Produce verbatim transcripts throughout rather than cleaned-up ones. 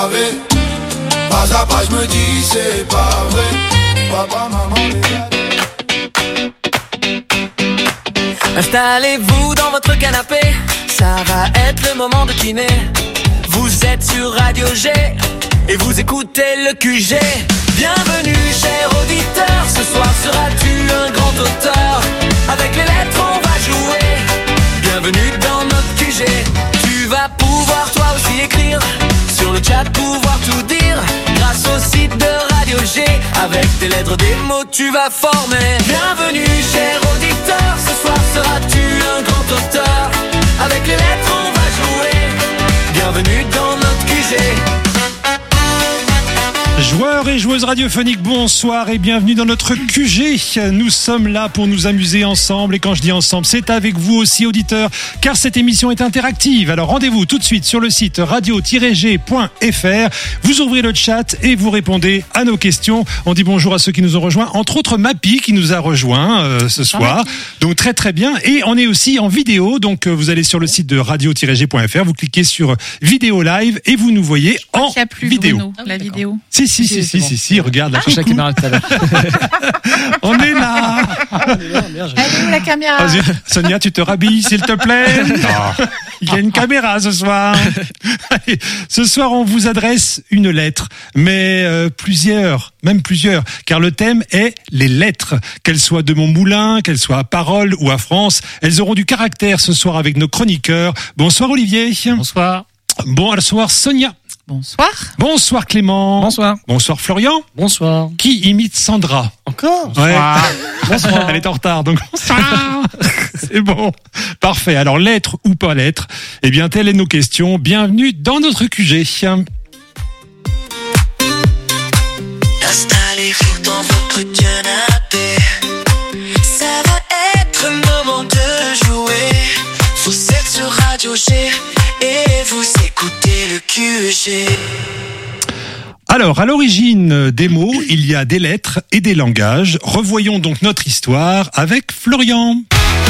gravé. Pas à pas je me dis c'est pas vrai. Papa, maman, installez-vous dans votre canapé, ça va être le moment de dîner. Vous êtes sur Radio G et vous écoutez le Q G. Bienvenue cher auditeur, ce soir seras-tu un grand auteur. Avec les lettres on va jouer, bienvenue dans notre Q G. Tu vas pouvoir toi aussi écrire, sur le chat pouvoir tout dire. Grâce au site de Radio G, avec des lettres, des mots tu vas former. Bienvenue cher auditeur, ce soir seras-tu un grand auteur. Avec les lettres on va jouer, bienvenue dans notre Q G. Joueurs et joueuses radiophoniques, bonsoir et bienvenue dans notre Q G. Nous sommes là pour nous amuser ensemble et quand je dis ensemble, c'est avec vous aussi auditeurs, car cette émission est interactive. Alors rendez-vous tout de suite sur le site radio tiret g point f r. Vous ouvrez le chat et vous répondez à nos questions. On dit bonjour à ceux qui nous ont rejoints, entre autres Mappy qui nous a rejoint euh, ce soir. Donc très très bien. Et on est aussi en vidéo, donc euh, vous allez sur le site de radio tiret g point f r, vous cliquez sur vidéo live et vous nous voyez en Il y a plus vidéo. Bruno, la vidéo. Si, si, si, si, si, si, regarde la Chaque caméra tout à l'heure. On est là. Elle est où la caméra? Vas-y, Sonia, tu te rhabilles, s'il te plaît. Non. Il y a une caméra ce soir. Allez, ce soir, on vous adresse une lettre, mais euh, plusieurs, même plusieurs, car le thème est les lettres. Qu'elles soient de Montmoulin, qu'elles soient à Parole ou à France, elles auront du caractère ce soir avec nos chroniqueurs. Bonsoir Olivier. Bonsoir. Bonsoir Sonia. Bonsoir. Bonsoir Clément. Bonsoir. Bonsoir Florian. Bonsoir. Qui imite Sandra? Encore? Ouais. Bonsoir. Elle est en retard, donc bonsoir. C'est bon. Parfait. Alors, lettre ou pas lettre, eh bien, telles sont nos questions. Bienvenue dans notre Q G. Installez-vous dans votre canapé, ça va être le moment de jouer. Vous êtes sur Radio G et vous écoutez le Q G. Alors, à l'origine des mots, il y a des lettres et des langages. Revoyons donc notre histoire avec Florian.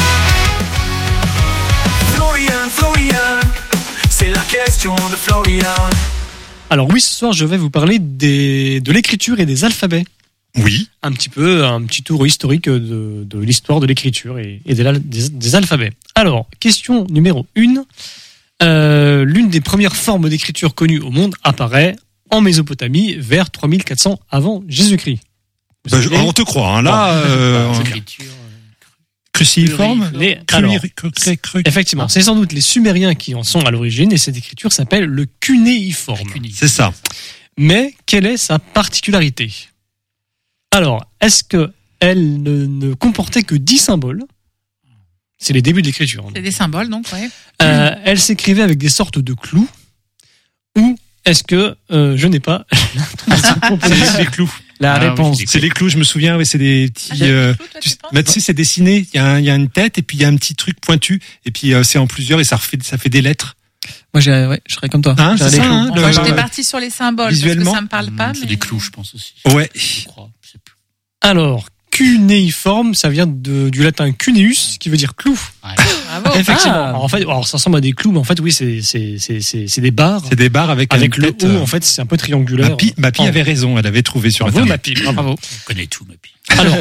Florian, Florian, c'est la question de Florian. Alors oui, ce soir, je vais vous parler des, de l'écriture et des alphabets. Oui. Un petit peu, un petit tour historique de, de l'histoire de l'écriture et, et des, des, des alphabets. Alors, question numéro une. Euh, l'une des premières formes d'écriture connues au monde apparaît en Mésopotamie vers trois mille quatre cents avant Jésus-Christ. Bah, je, on te croit, hein, là. Euh, cruciforme. Les, alors, effectivement, c'est sans doute les Sumériens qui en sont à l'origine et cette écriture s'appelle le cunéiforme. C'est ça. Mais quelle est sa particularité? Alors, est-ce que elle ne, ne comportait que dix symboles? C'est les débuts de l'écriture. C'est des symboles, donc, ouais. Euh, elle s'écrivait avec des sortes de clous. Ou est-ce que euh, je n'ai pas c'est les clous. La ah, réponse. Oui, c'est les clous, je me souviens, oui, c'est des petits. Ah, euh, clous, toi, tu mais tu sais, c'est dessiné. Il y, a un, il y a une tête et puis il y a un petit truc pointu et puis euh, c'est en plusieurs et ça refait, ça fait des lettres. Moi, j'ai, ouais, je serais comme toi. Hein, c'est ça, hein, le, j'étais parti sur les symboles visuellement. Parce que ça me parle pas. C'est mais... des clous, je pense aussi. Ouais. Je crois. Je sais plus. Alors, cunéiforme, ça vient de, du latin cuneus, qui veut dire clou. Ouais. Bravo. Effectivement. Ah. Alors, en fait, alors, ça ressemble à des clous, mais en fait, oui, c'est, c'est, c'est, c'est, c'est des barres. C'est des barres avec, avec une le tête, haut, en fait, c'est un peu triangulaire. Mappy, Mappy avait raison, elle avait trouvé sur Bravo, Internet. Mappy, bravo. On connaît tout, Mappy. Alors,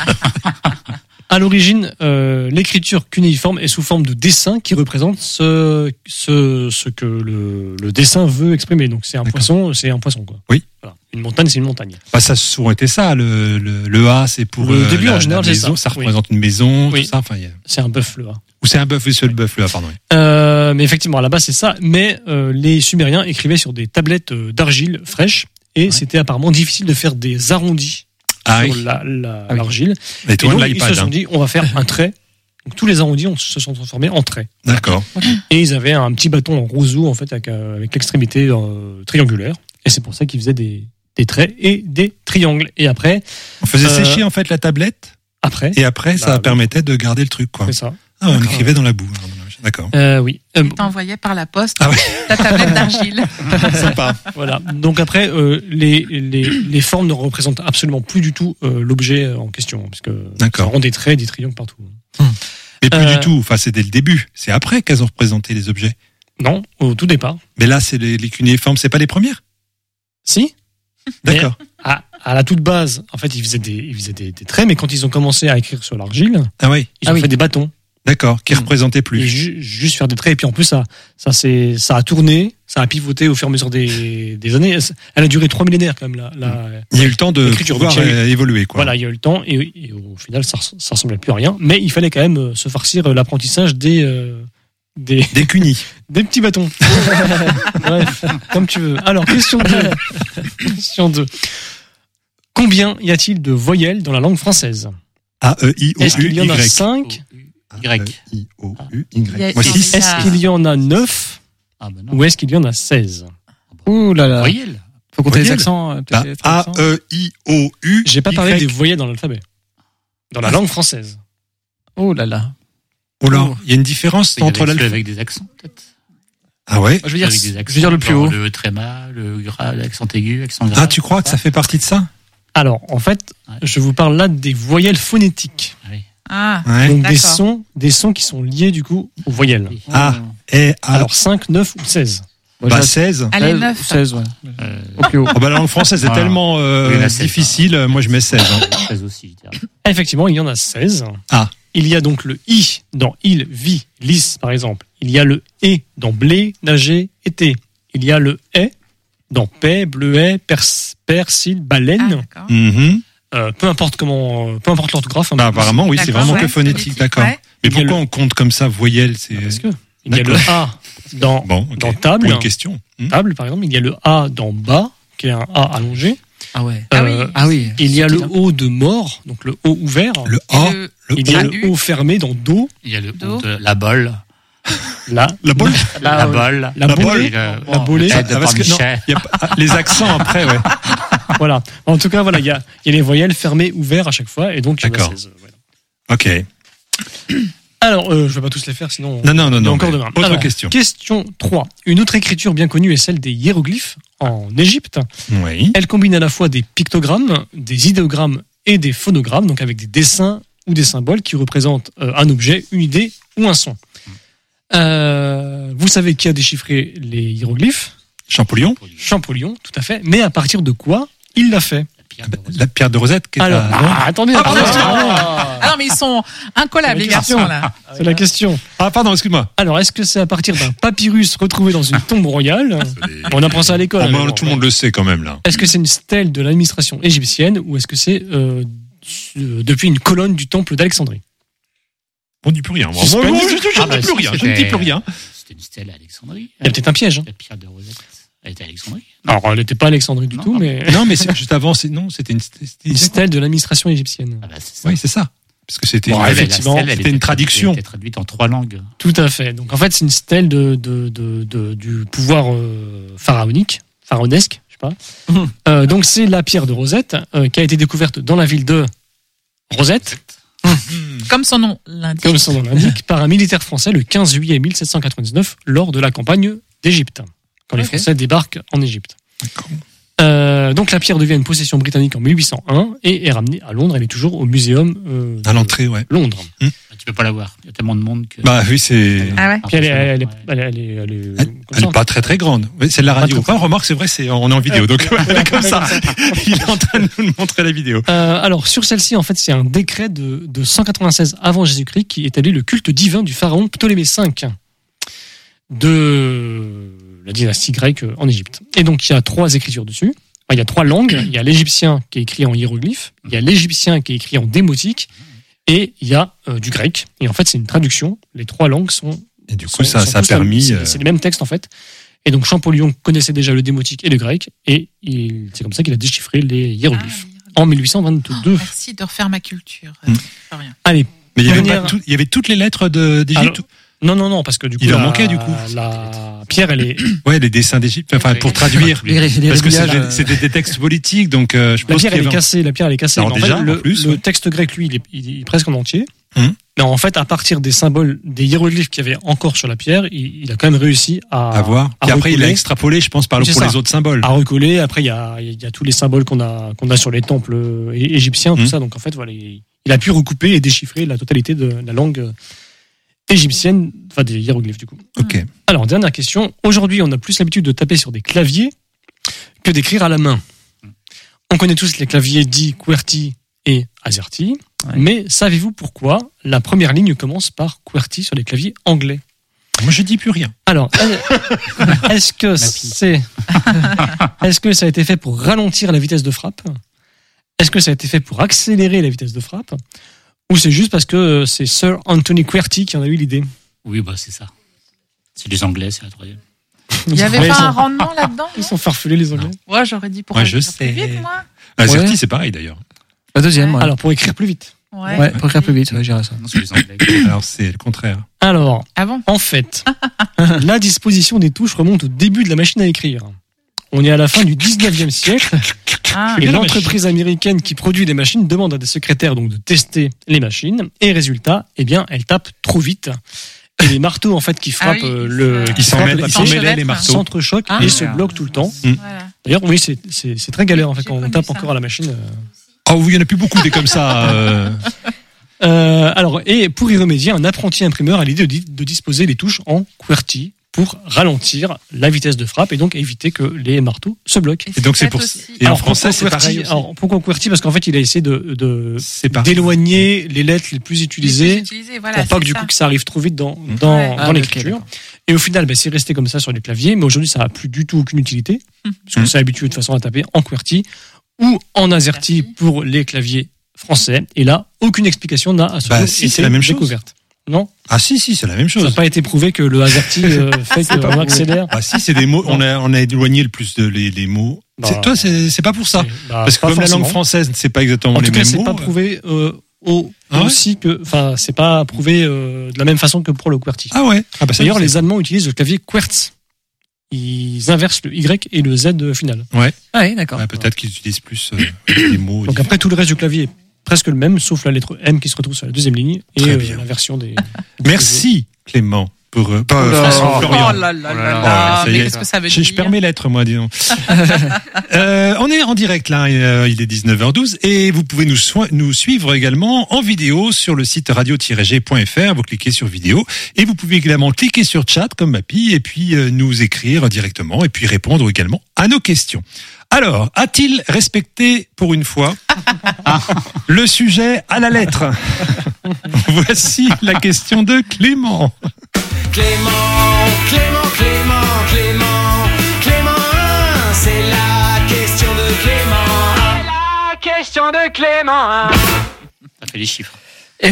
à l'origine, euh, l'écriture cunéiforme est sous forme de dessin qui représente ce, ce, ce que le, le dessin veut exprimer. Donc, c'est un D'accord. poisson, c'est un poisson, quoi. Oui. Voilà. Une montagne, c'est une montagne. Bah, ça a souvent été ça. Le, le, le A, c'est pour le euh, début la, en général, la maison, c'est ça. ça représente oui. une maison, oui. tout ça. Enfin, y a... C'est un bœuf, le A. Ou c'est un bœuf, oui, c'est le bœuf, le A, pardon. Oui. Euh, mais effectivement, à la base, c'est ça. Mais euh, les Sumériens écrivaient sur des tablettes d'argile fraîche et ouais. c'était apparemment difficile de faire des arrondis ah, sur oui. la, la, ah, oui. l'argile. Et, et donc, ils se sont hein. dit, on va faire un trait. Donc tous les arrondis on, se sont transformés en traits. D'accord. Et ils avaient un petit bâton en roseau en fait avec, euh, avec l'extrémité euh, triangulaire. Et c'est pour ça qu'ils faisaient des, des traits et des triangles. Et après, on faisait euh, sécher en fait la tablette. Après. Et après, bah, ça bah, permettait de garder le truc, quoi. C'est ça. Ah, on écrivait dans la boue. D'accord. Euh, oui. Euh, t'envoyais par la poste ah ouais. ta tablette d'argile. Sympa. Voilà. Donc après, euh, les, les, les formes ne représentent absolument plus du tout euh, l'objet en question, parce que ça rend des traits, des triangles partout. Hum. Mais plus euh, du tout. Enfin, c'est dès le début. C'est après qu'elles ont représenté les objets. Non, au tout départ. Mais là, c'est les, les cunéiformes. C'est pas les premières. Si. D'accord. Mais à, à la toute base, en fait, ils faisaient des, ils faisaient des, des traits, mais quand ils ont commencé à écrire sur l'argile, Ah oui. ils Ah ont oui. fait des bâtons. D'accord. Qui Mm. représentait Et plus. ju- juste faire des traits. Et puis en plus, ça, ça, c'est, ça a tourné, ça a pivoté au fur et à mesure des, des années. Elle a duré trois millénaires quand même. La, la, Il y a eu le temps de L'écriture, pouvoir donc il y a eu- euh, évoluer, quoi. Voilà, il y a eu le temps et, et au final, ça, res- ça ressemblait plus à rien. Mais il fallait quand même euh, se farcir euh, l'apprentissage des, euh, des, Des cunis. des petits bâtons. Bref, comme tu veux. Alors, question deux. Question deux. Combien y a-t-il de voyelles dans la langue française? A, E, I, O, Est-ce qu'il y en a U, Y. cinq? Y. I, O, U, Il y a- Y. Moi, il y a- six. il y Est-ce a- qu'il y en a neuf? Ah ben non. Ou est-ce qu'il y en a seize? Ouh là là. Voyelle. Faut compter les Voyelle. accents. euh, Bah, peut-être les A, accents. E, I, O, U. J'ai pas parlé Y. des voyelles dans l'alphabet. Dans la Ah. langue française. Oh là là. Oh là, il y a une différence Il y avait entre celui l'alphabet. avec des accents, peut-être. Ah ouais? Je veux dire, Avec des je accents, veux dire le plus genre haut. Le tréma, le grave, l'accent aigu, l'accent grave. Ah, tu crois que ça fait partie de ça? Alors, en fait, Ouais. je vous parle là des voyelles phonétiques. Oui. Ah, Ouais. Donc des D'accord. sons, des sons qui sont liés du coup aux voyelles. Oui. Ah, et A. Alors cinq, neuf ou seize. Moi, Bah, j'ai seize. allez, seize, neuf. seize, ouais. Euh, Au plus haut. Oh bah, la langue française est Ah. tellement euh, Oui, il y en a sept, difficile. Moi, je mets seize. hein. treize aussi, je dirais. Effectivement, il y en a seize. Ah. Il y a donc le i dans il, vie, lys par exemple. Il y a le et dans blé, nager, été. Il y a le est dans paix, bleuet, pers, persil, Ah, baleine. d'accord. Mhm. Euh, peu importe comment, euh, peu importe l'orthographe. hein, Bah, apparemment, oui, c'est D'accord, vraiment ouais. que phonétique, d'accord. Ouais. Mais Il y a pourquoi le- on compte comme ça, voyelle? C'est Parce que il y a le D'accord. a dans, bon, ok. dans table. Pour une question. Hmm. table par exemple. Il y a le a dans bas, qui est un a allongé. Ah ouais. Ah oui. Euh, Ah oui. Il y a le Subtil, o de mort, donc le o ouvert. Le Et A, le- le Il y a O, le o fermé dans do, Il y a le Do. O de la bolle. la, la bolle. La ouais. bolle. la La bolée. bolle. Et le- La bolée. le tête de Ah, parce que non, Pornichet. il y a pas- ah, les accents après, ouais. Voilà. En tout cas, voilà, il y a, il y a les voyelles fermées, ouvertes à chaque fois, et donc il y en a D'accord. seize. Voilà. Ok. Alors, euh, je vais pas tous les faire, sinon. Non, non, non, il y a non. encore mais demain. Autre Alors, question. Question trois. Une autre écriture bien connue est celle des hiéroglyphes en Égypte. Oui. Elle combine à la fois des pictogrammes, des idéogrammes et des phonogrammes, donc avec des dessins ou des symboles qui représentent euh, un objet, une idée ou un son. Euh, vous savez qui a déchiffré les hiéroglyphes? Champollion. Champollion, tout à fait. Mais à partir de quoi il l'a fait? La pierre de Rosette. Qui est Alors, à- ah, attendez, Ah, attendez, pardon. attendez. Ah non, mais ils sont incollables, C'est les la question. garçons, là. C'est la question. Ah, pardon, excuse-moi. Alors, est-ce que c'est à partir d'un papyrus retrouvé dans une tombe royale? On apprend ça à l'école. Oh, bah, mais bon, tout le monde le sait quand même, là. Est-ce que c'est une stèle de l'administration égyptienne ou est-ce que c'est euh, euh, depuis une colonne du temple d'Alexandrie? On dit plus rien. Moi, Suspense. Moi, moi, je, je, je Ah, ne bah, dis plus si, rien. Je ne c'était- dis plus rien. C'était une stèle à Alexandrie. Il y a peut-être un piège. hein. La pierre de Rosette. Elle était à Alexandrie. Alors, elle n'était pas à Alexandrie du Non, tout, non. mais Non, mais c'est juste avant, c'est, non, c'était une, c'était- une stèle de l'administration égyptienne. Ah bah, c'est ça. oui, c'est ça. Parce que c'était, Bon, Elle, la effectivement, stèle, elle c'était une était traduction. traduite- Elle était traduite en trois langues. Tout à fait. Donc, en fait, c'est une stèle de, de, de, de- du pouvoir euh, pharaonique, pharaonesque, je sais pas. Mhm. Euh, donc, c'est la pierre de Rosette euh, qui a été découverte dans la ville de Rosette, Comme son nom l'indique. comme son nom l'indique, par un militaire français le quinze juillet mille sept cent quatre-vingt-dix-neuf lors de la campagne d'Égypte, quand les Ok. Français débarquent en Égypte. D'accord. Euh, donc la pierre devient une possession britannique en mille huit cent un et est ramenée à Londres. Elle est toujours au muséum euh, à l'entrée, ouais. de Londres. Bah, tu peux pas la voir. Il y a tellement de monde que. Bah oui, c'est, Ah ouais. Puis elle est, elle est, Ouais. elle est, elle est- elle est- elle, comme elle ça. est pas très très grande. Oui, c'est de la Pas radio. très- Ah, remarque, c'est vrai, c'est, on est en vidéo, donc elle est comme ça. Il est en train de nous montrer la vidéo. Euh, alors sur celle-ci, en fait, c'est un décret de, de cent quatre-vingt-seize avant Jésus-Christ qui établit le culte divin du pharaon Ptolémée cinq de la dynastie grecque en Égypte. Et donc il y a trois écritures dessus. Enfin, il y a trois langues. Il y a l'égyptien qui est écrit en hiéroglyphe, il y a l'égyptien qui est écrit en démotique, et il y a euh, du grec. Et en fait, c'est une traduction. Les trois langues sont. Et du coup, sont- ça, sont ça a tous la- permis. C'est euh, c'est les mêmes textes en fait. Et donc Champollion connaissait déjà le démotique et le grec, et il- c'est comme ça qu'il a déchiffré les hiéroglyphes Ah, en mille huit cent vingt-deux. merci de refaire ma culture. Mm. Pas rien. Allez, Mais il y avait Première- pas tout- il y avait toutes les lettres de, d'Égypte. non, non, non, parce que du coup, Il en la- manquait, du coup. La pierre, elle est. Ouais, les dessins d'Égypte. Enfin, Oui. pour traduire. Les, les Parce que réglages, c'était, euh, c'était des textes politiques, donc euh, je La pense pierre, qu'il elle y est avait. cassée. La pierre, elle est cassée. Alors Mais en déjà, fait, le, en plus, le ouais. texte grec, lui, il est, il est presque en entier. Hum. Mais en fait, à partir des symboles, des hiéroglyphes qu'il y avait encore sur la pierre, il, il a quand même réussi à, À voir. à Puis après, il a recoller. extrapolé, je pense, par le, C'est pour ça. les autres symboles. à recoller. Après, il y a, il y a tous les symboles qu'on a, qu'on a sur les temples euh, é- égyptiens, tout Mhm. ça. Donc, en fait, voilà, il, il a pu recouper et déchiffrer la totalité de la langue euh, égyptienne, enfin des hiéroglyphes, du coup. Ok. Alors, dernière question. Aujourd'hui, on a plus l'habitude de taper sur des claviers que d'écrire à la main. On connaît tous les claviers dits QWERTY et AZERTY, Ouais. mais savez-vous pourquoi la première ligne commence par QWERTY sur les claviers anglais? Moi, je dis plus rien. Alors, est-ce que c'est, est-ce que ça a été fait pour ralentir la vitesse de frappe? Est-ce que ça a été fait pour accélérer la vitesse de frappe? Ou c'est juste parce que c'est Sir Anthony QWERTY qui en a eu l'idée? Oui, bah c'est ça. C'est les Anglais, c'est la troisième. Il n'y avait Ouais, pas ils un sont- rendement là-dedans? Ils sont farfelus, les Anglais. Ouais, j'aurais dit pour Ouais, écrire je plus sais. vite, moi. AZERTY, Ouais. c'est pareil d'ailleurs. La deuxième, ouais. Alors, pour écrire plus vite. Ouais. Ouais, pour écrire plus vite, ouais, j'irais ça. Non, c'est les Anglais. Alors, c'est le contraire. Alors, Ah bon? en fait, la disposition des touches remonte au début de la machine à écrire. On est à la fin du dix-neuvième siècle Ah, et la l'entreprise américaine qui produit des machines demande à des secrétaires donc de tester les machines et résultat, eh bien, elles tapent trop vite. Et les marteaux en fait qui frappent Ah oui, euh, ils le, se- qui Ils s'en frappent mêlent, le ils papier, s'en mêlaient, les marteaux. s'entrechoquent Ah, et se merde. bloquent tout le temps. voilà. D'ailleurs, oui, c'est c'est c'est très galère en fait J'ai quand on connu tape ça. encore à la machine. euh. Oh, oui, il n'y en a plus beaucoup des comme ça. euh. Euh, alors, et pour y remédier, un apprenti imprimeur a l'idée de, di- de disposer les touches en QWERTY pour ralentir la vitesse de frappe et donc éviter que les marteaux se bloquent. Et donc, c'est peut-être pour- aussi- Et en Alors, français, pourquoi c'est pareil QWERTY aussi. Alors, pourquoi QWERTY? Parce qu'en fait, il a essayé de, de C'est pareil. d'éloigner les lettres les plus Les utilisées plus utilisés, voilà, pour pas c'est que du ça. coup que ça arrive trop vite dans, dans, Ouais. dans Ah, l'écriture. ok, d'accord. Et au final, ben, c'est resté comme ça sur les claviers, mais aujourd'hui, ça n'a plus du tout aucune utilité, parce qu'on Mhm. s'est habitué de toute façon à taper en QWERTY ou en AZERTY AZERTY. pour les claviers français. Et là, aucune explication n'a à ce Bah, jour si, été c'est la même chose. découverte. Non, Ah, si, si, c'est la même ça n'a chose. pas été prouvé que le AZERTY euh, fait qu'on accélère. Ah, si, c'est des mots. On a, on a éloigné le plus de les, les mots. Bah, C'est- toi, c'est c'est pas pour ça. Bah, Parce que pas comme la langue forcément. française, c'est pas exactement En les tout cas, mêmes c'est mots. pas prouvé euh, au, Ah ouais aussi que, enfin, c'est pas prouvé euh, de la même façon que pour le QWERTY. Ah ouais. Ah bah ça, D'ailleurs, je sais. les Allemands utilisent le clavier QWERTZ. Ils inversent le Y et le Z final. Ah oui, d'accord. Ouais, peut-être qu'ils utilisent plus euh, les mots. Donc après, tout le reste du clavier est presque le même, sauf la lettre M qui se retrouve sur la deuxième ligne et Très euh, bien. la version des. Merci Clément pour euh, pas, Oh là François, là. Florian. Oh là là là là là. là. Ça y Mais est. qu'est-ce que ça veut Je, je dire? perds mes lettres, moi, dis donc. euh, on est en direct, là. euh, Il est dix-neuf heures douze. Et vous pouvez nous, soi- nous suivre également en vidéo sur le site radio tiret g point f r. Vous cliquez sur vidéo. Et vous pouvez également cliquer sur chat, comme Mappy, et puis euh, nous écrire directement, et puis répondre également à nos questions. Alors, a-t-il respecté pour une fois le sujet à la lettre? Voici la question de Clément. Clément, Clément, Clément, Clément, Clément un, c'est la question de Clément. C'est la question de Clément un. Ça fait les chiffres. Et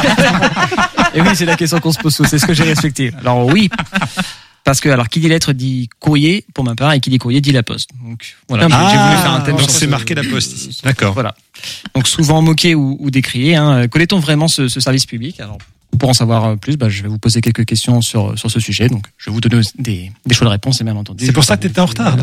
oui, c'est la question qu'on se pose tous. C'est ce que j'ai respecté. Alors oui, parce que alors qui dit lettre dit courrier pour ma part et qui dit courrier dit la poste. Donc voilà, Ah, j'ai voulu faire un thème donc sur c'est ce- marqué la poste ici. D'accord. Voilà. Donc souvent moqué ou, ou décrié. Hein. Connaît-on vraiment ce, ce service public? Alors pour en savoir plus, bah, je vais vous poser quelques questions sur sur ce sujet. Donc je vais vous donner des des choix de réponse et bien entendu. C'est pour ça que t'étais en retard, là.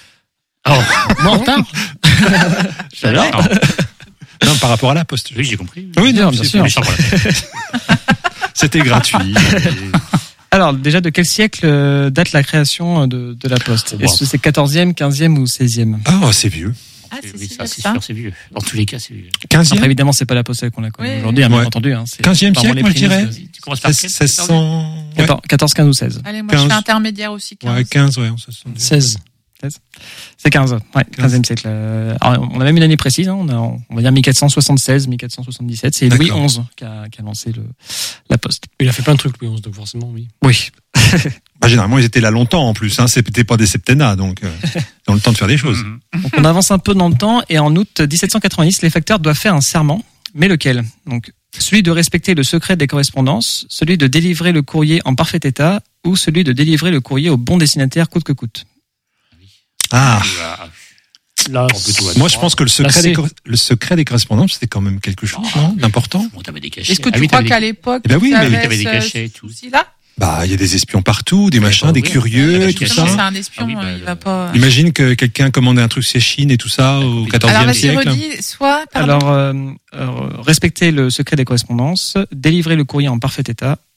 Moi en retard. J'adore. Non, par rapport à la poste. Oui, j'ai compris. Oui, Bien, non, bien c'est- sûr. Les chiffres, voilà. C'était gratuit. Alors déjà de quel siècle euh, date la création de, de la poste? Est-ce que c'est quatorzième, quinzième ou seizième? Oh, c'est vieux. Ah, c'est Oui, si ça, vieux c'est que ça. sûr, c'est vieux. Dans tous les cas, c'est vieux. quinzième Après évidemment c'est pas la poste telle qu'on la connaît Oui. aujourd'hui, hein, bien Ouais. entendu. Hein, c'est quinzième vraiment siècle, les moi, je dirais. prémices, Tu commences par quel seize cents. Ouais, euh, quatorze, quinze ou seize. Allez, moi, je quinze. fais intermédiaire aussi. quinze. ouais, quinze, ouais, on se sent. seize. C'est quinze, ouais, quinzième siècle. Euh, Alors, on a même une année précise, hein, on, a, on va dire mille quatre cent soixante-seize, mille quatre cent soixante-dix-sept. C'est Louis D'accord. onze qui a, qui a lancé le, la poste. Il a fait plein de trucs, Louis onze, donc forcément, oui. Oui. Bah, généralement, ils étaient là longtemps en plus. Hein. C'était pas des septennats, donc euh, ils ont le temps de faire des choses. Mhm. Donc, on avance un peu dans le temps et en août dix-sept cent quatre-vingt-dix, les facteurs doivent faire un serment. Mais lequel? Donc, celui de respecter le secret des correspondances, celui de délivrer le courrier en parfait état ou celui de délivrer le courrier au bon destinataire coûte que coûte. Ah, Ah, Là, On peut tout moi je pense que le secret, Là, des, c'est- cor- le secret des correspondances, c'était quand même quelque chose, non, d'important. bon, t'avais des cachets. Est-ce que Ah tu oui, crois t'avais qu'à des- l'époque, Eh ben oui, il y mais avait t'avais des ce cachets et tout. souci-là? Bah, il y a des espions partout, des machins, bah des oui. curieux Ah, et bah, tout bien ça. Comment sûr. c'est un espion, Ah oui, bah, il le- va pas. Imagine que quelqu'un commandait un truc chez Chine et tout ça au Alors, Alors quatorzième vas-y, siècle. redis, soit. pardon. Alors, euh, euh, respecter le secret des correspondances, délivrer le courrier en parfait état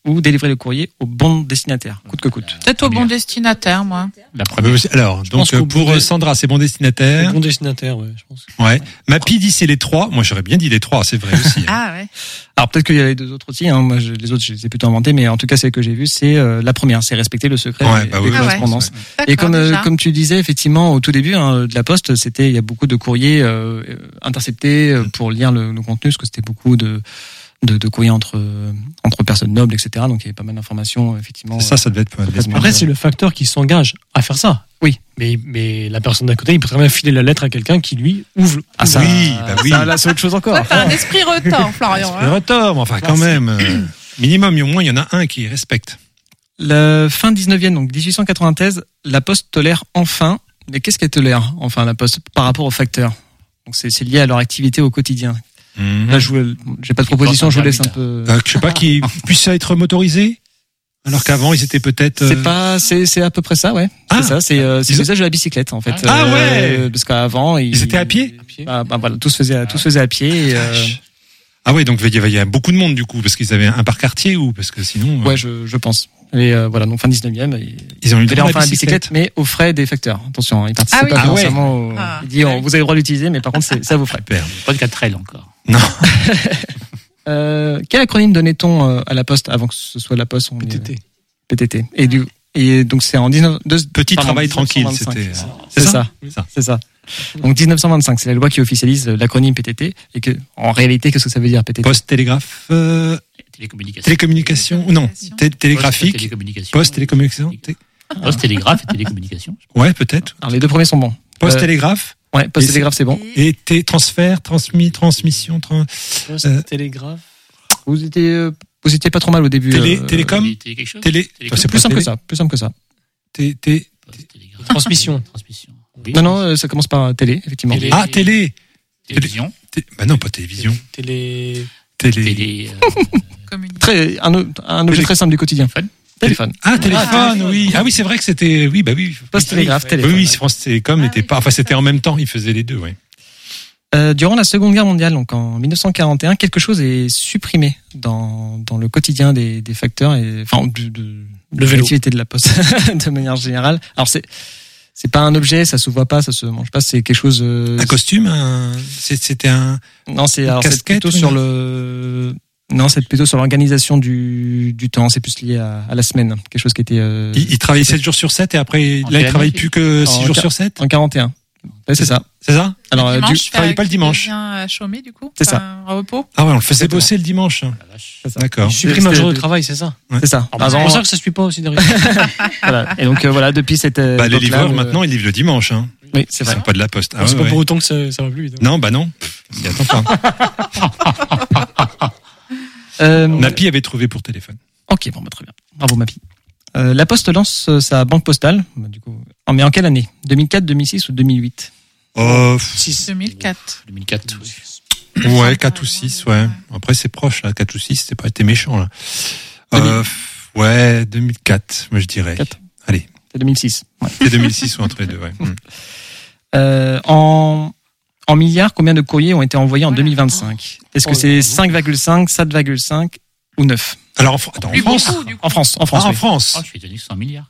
ou délivrer le courrier au bon destinataire, coûte que coûte. Peut-être au bon destinataire, moi. La première. Alors, pense donc qu'au euh, pour bout de- Sandra, c'est bon destinataire. Bon destinataire, ouais, je pense. Ouais. Mappy dit c'est les trois. Moi, j'aurais bien dit les trois, c'est vrai aussi. hein. Ah ouais. Alors peut-être qu'il y a les deux autres aussi, hein. Moi je, les autres je les ai plutôt inventés, mais en tout cas celle que j'ai vue c'est euh, la première, c'est respecter le secret Ouais, des, bah des oui, oui, correspondances. D'accord, Et comme euh, déjà. comme tu disais effectivement au tout début hein, de la Poste, c'était il y a beaucoup de courriers euh, interceptés euh, pour lire le, le contenu, parce que c'était beaucoup de de, de courriers entre entre personnes nobles, et cetera. Donc il y avait pas mal d'informations effectivement. Ça, ça devait être. devait être- Après, c'est le facteur qui s'engage à faire ça. Oui. Mais, mais la personne d'à côté, il peut très bien filer la lettre à quelqu'un qui, lui, ouvre. Ah, ça, Oui, bah oui. ça, là c'est autre chose encore. Toi, t'as un esprit retors, Florian. Le hein. retard, mais enfin quand même. euh, minimum, au moins, il y en a un qui respecte. La fin dix-neuvième, donc dix-huit cent quatre-vingt-treize, la Poste tolère enfin. Mais qu'est-ce qu'elle tolère enfin la Poste par rapport aux facteurs? Donc c'est c'est lié à leur activité au quotidien. Mhm. Là je vous, j'ai pas de proposition, je vous laisse un peu. Euh, je sais pas, qui puisse être motorisé. Alors qu'avant, ils étaient peut-être. euh, C'est pas, c'est c'est à peu près ça, ouais. Ah. C'est ça, c'est euh, c'est Ils ont- l'usage de la bicyclette en fait. Ah ouais. Parce qu'avant Ils étaient à pied. Bah, bah, voilà, tout se faisait, tout se faisait à pied. Et, euh, Ah ouais, donc il y avait- il y a beaucoup de monde du coup, parce qu'ils avaient un par quartier ou parce que sinon. euh, ouais, je je pense. Et euh, voilà, donc fin dix-neuvième, ils Ils ont eu le devaient droit à enfin la la bicyclette, mais aux frais des facteurs. Attention, hein, ils participent Ah oui. pas Ah ouais. financièrement. au- Ah. Il dit, on- vous avez le droit d'utiliser, mais par contre, c'est c'est à vos frais. Super. Pas de quatre L encore. Non. Euh, quel acronyme donnait-on euh, à la Poste avant que ce soit la Poste? on P T est- T. P T T. Et du et donc c'est en dix-neuf deux- Petit pardon, travail tranquille, dix-neuf cent vingt-cinq. c'était. C'est ça, C'est ça. c'est ça. Donc dix-neuf cent vingt-cinq, c'est la loi qui officialise l'acronyme P T T et que en réalité qu'est-ce que ça veut dire P T T? Poste, télégraphe, euh, Télécommunication. télécommunication ou non, té- Poste, télégraphique, télécommunication. poste, télécommunication. té- Poste, télégraphe et télécommunication. Ouais, peut-être. Alors les deux premiers sont bons. Poste, Euh, télégraphe Ouais, poste et télégraphe c'est bon. et té- transfert, transmis, transmission, trans- Poste, Euh, télégraphe. Vous étiez euh, vous étiez pas trop mal au début. Télé- euh, télécom. Télé, télé quelque chose. télé. Télécom. Enfin, c'est Plus pas simple que télé. ça, plus simple que ça. Té- té- Poste, télégraphe. Transmission. Transmission. Oui. Non non, euh, ça commence par télé effectivement. Télé. Ah, télé. Télévision. Té- Bah non, pas télévision. Télé. Télé. Télé. euh, Communication. Très un, o- un objet Télé- très simple du quotidien. Téléphone. Téléphone. Ah, téléphone, téléphone. oui. Ah oui, c'est vrai que c'était. Oui, bah oui. Poste télégraphe, Oui, téléphone. oui, France Télécom n'était pas. Enfin, c'était en même temps. Ils faisaient les deux, oui. Euh, durant la Seconde Guerre mondiale, donc en mille neuf cent quarante et un, quelque chose est supprimé dans dans le quotidien des, des facteurs et enfin de, de, de Le vélo. l'activité de la Poste de manière générale. Alors c'est c'est pas un objet, ça se voit pas, ça se mange pas, c'est quelque chose. euh, Un costume, un... c'est- c'était un. non, c'est alors c'est casquette plutôt ou sur une- le non, c'est plutôt sur l'organisation du du temps. C'est plus lié à, à la semaine, quelque chose qui était euh, Il, il travaillait sept jours sur sept et après, En là, il quelle travaille année plus que En six jours quar- sur sept. en quarante et un. Ouais, c'est ça. C'est ça? Alors euh, dimanche, du, tu travailles pas le dimanche. Bien chômé du coup. C'est ça. Enfin, en repos. Ah ouais, on le faisait Exactement. bosser le dimanche. La vache. c'est ça. D'accord. Il supprime un C'était- jour de travail, c'est ça. C'est ça. Ah, Par C'est exemple, pour ça que ça suit pas aussi derrière. voilà. Et donc euh, voilà, depuis cette euh, Bah, les époque-là, livreurs, le- maintenant, ils livrent le dimanche, hein. Oui, c'est Ils vrai. sont pas de la poste. Ah, c'est ouais, pas ouais. pour autant que ça, ça va plus vite. hein. Non, bah non. S'y attend pas. Euh, Mappy avait trouvé pour téléphone. Ok, bon, bah, très bien. Bravo, Mappy. Euh, la Poste lance euh, sa banque postale. Bah, du coup, en- mais en quelle année? deux mille quatre, deux mille six ou deux mille huit? Oh, six. deux mille quatre. deux mille quatre. oui. ouais, quatre ou six, ouais. Après, c'est proche, là. quatre ou six, c'est pas été méchant, là. Euh, ouais, deux mille quatre, moi, je dirais. Quatre. Allez. C'est deux mille six. Ouais. C'est deux mille six ou entre les deux, ouais. Mm. Euh, en, en milliards, combien de courriers ont été envoyés en deux mille vingt-cinq? Est-ce que Oh, c'est oh. cinq virgule cinq, sept virgule cinq ou neuf? Alors, en, Fr- attends, en Plus France? beaucoup, du coup. En France, en Ah, France, en oui. France. Oh, je suis étonné que ce soit un milliard.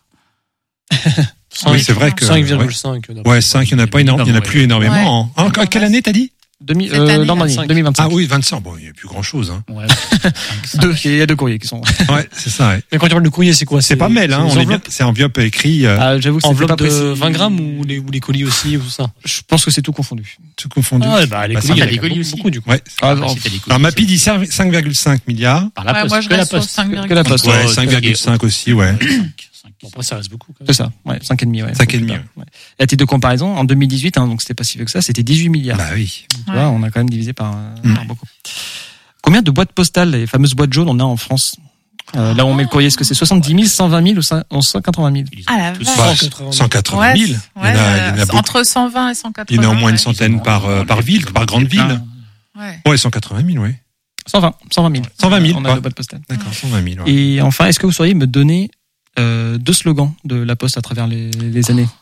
Oui, c'est vrai que. cinq virgule cinq. Ouais, cinq, il n'y en a pas énormément, il y en a plus énormément. hein. Ah, quelle année t'as dit? deux mille, Cette euh, année, l'an dernier, vingt-cinq. deux mille vingt-cinq. Ah oui, vingt-cinq. Bon, il n'y a plus grand chose, hein. Ouais. Deux, il y a deux courriers qui sont. Ouais, c'est ça, ouais. Mais quand tu parles de courrier, c'est quoi? C'est pas mail, hein. les On est bien, enveloppes c'est enveloppe écrit, euh, Ah, j'avoue que c'était Enveloppe pas de précis. vingt grammes ou les, ou les colis aussi ou tout ça? Je pense que c'est tout confondu. tout confondu. Ah, ouais, bah, les Bah, colis, il y ça, en a les colis beaucoup, aussi. beaucoup, du coup. Ouais. Ah, Ah, bon. si t'as des colis, Alors, Mappy c'est- dit cinq virgule cinq milliards. Par la Ouais, poste. moi je que la reste sur poste. cinq virgul cinq. Que la poste. Ouais, Ouais, cinq virgule cinq aussi, ouais. Bon, après, ça reste beaucoup. quand même. C'est ça, ouais, cinq et demi, ouais. Cinq et demi, Ouais. Et à titre de comparaison, en deux mille dix-huit, hein, donc c'était pas si vieux que ça, c'était dix-huit milliards. Bah oui. Tu vois, on a quand même divisé par, euh, Mm. par beaucoup. Combien de boîtes postales, les fameuses boîtes jaunes, on a en France? Euh, là où on met le courrier, est-ce que c'est soixante-dix mille, cent vingt mille ou cent quatre-vingt mille? Ils ont Ah la tous- vache. Bah, cent quatre-vingt mille. cent quatre-vingt Ouais, mille. Il y en a, ouais, il y en a euh, beaucoup. entre cent vingt et cent quatre-vingts. Il y en a au moins une ouais. centaine par, euh, par ville, par grande ville. Ouais. Ouais, cent quatre-vingt mille, ouais. cent vingt, cent vingt mille. cent vingt mille, On a quoi. deux boîtes postales. D'accord, cent vingt mille, ouais. Et enfin, est-ce que vous sauriez me donner euh, deux slogans de la Poste à travers les, les années?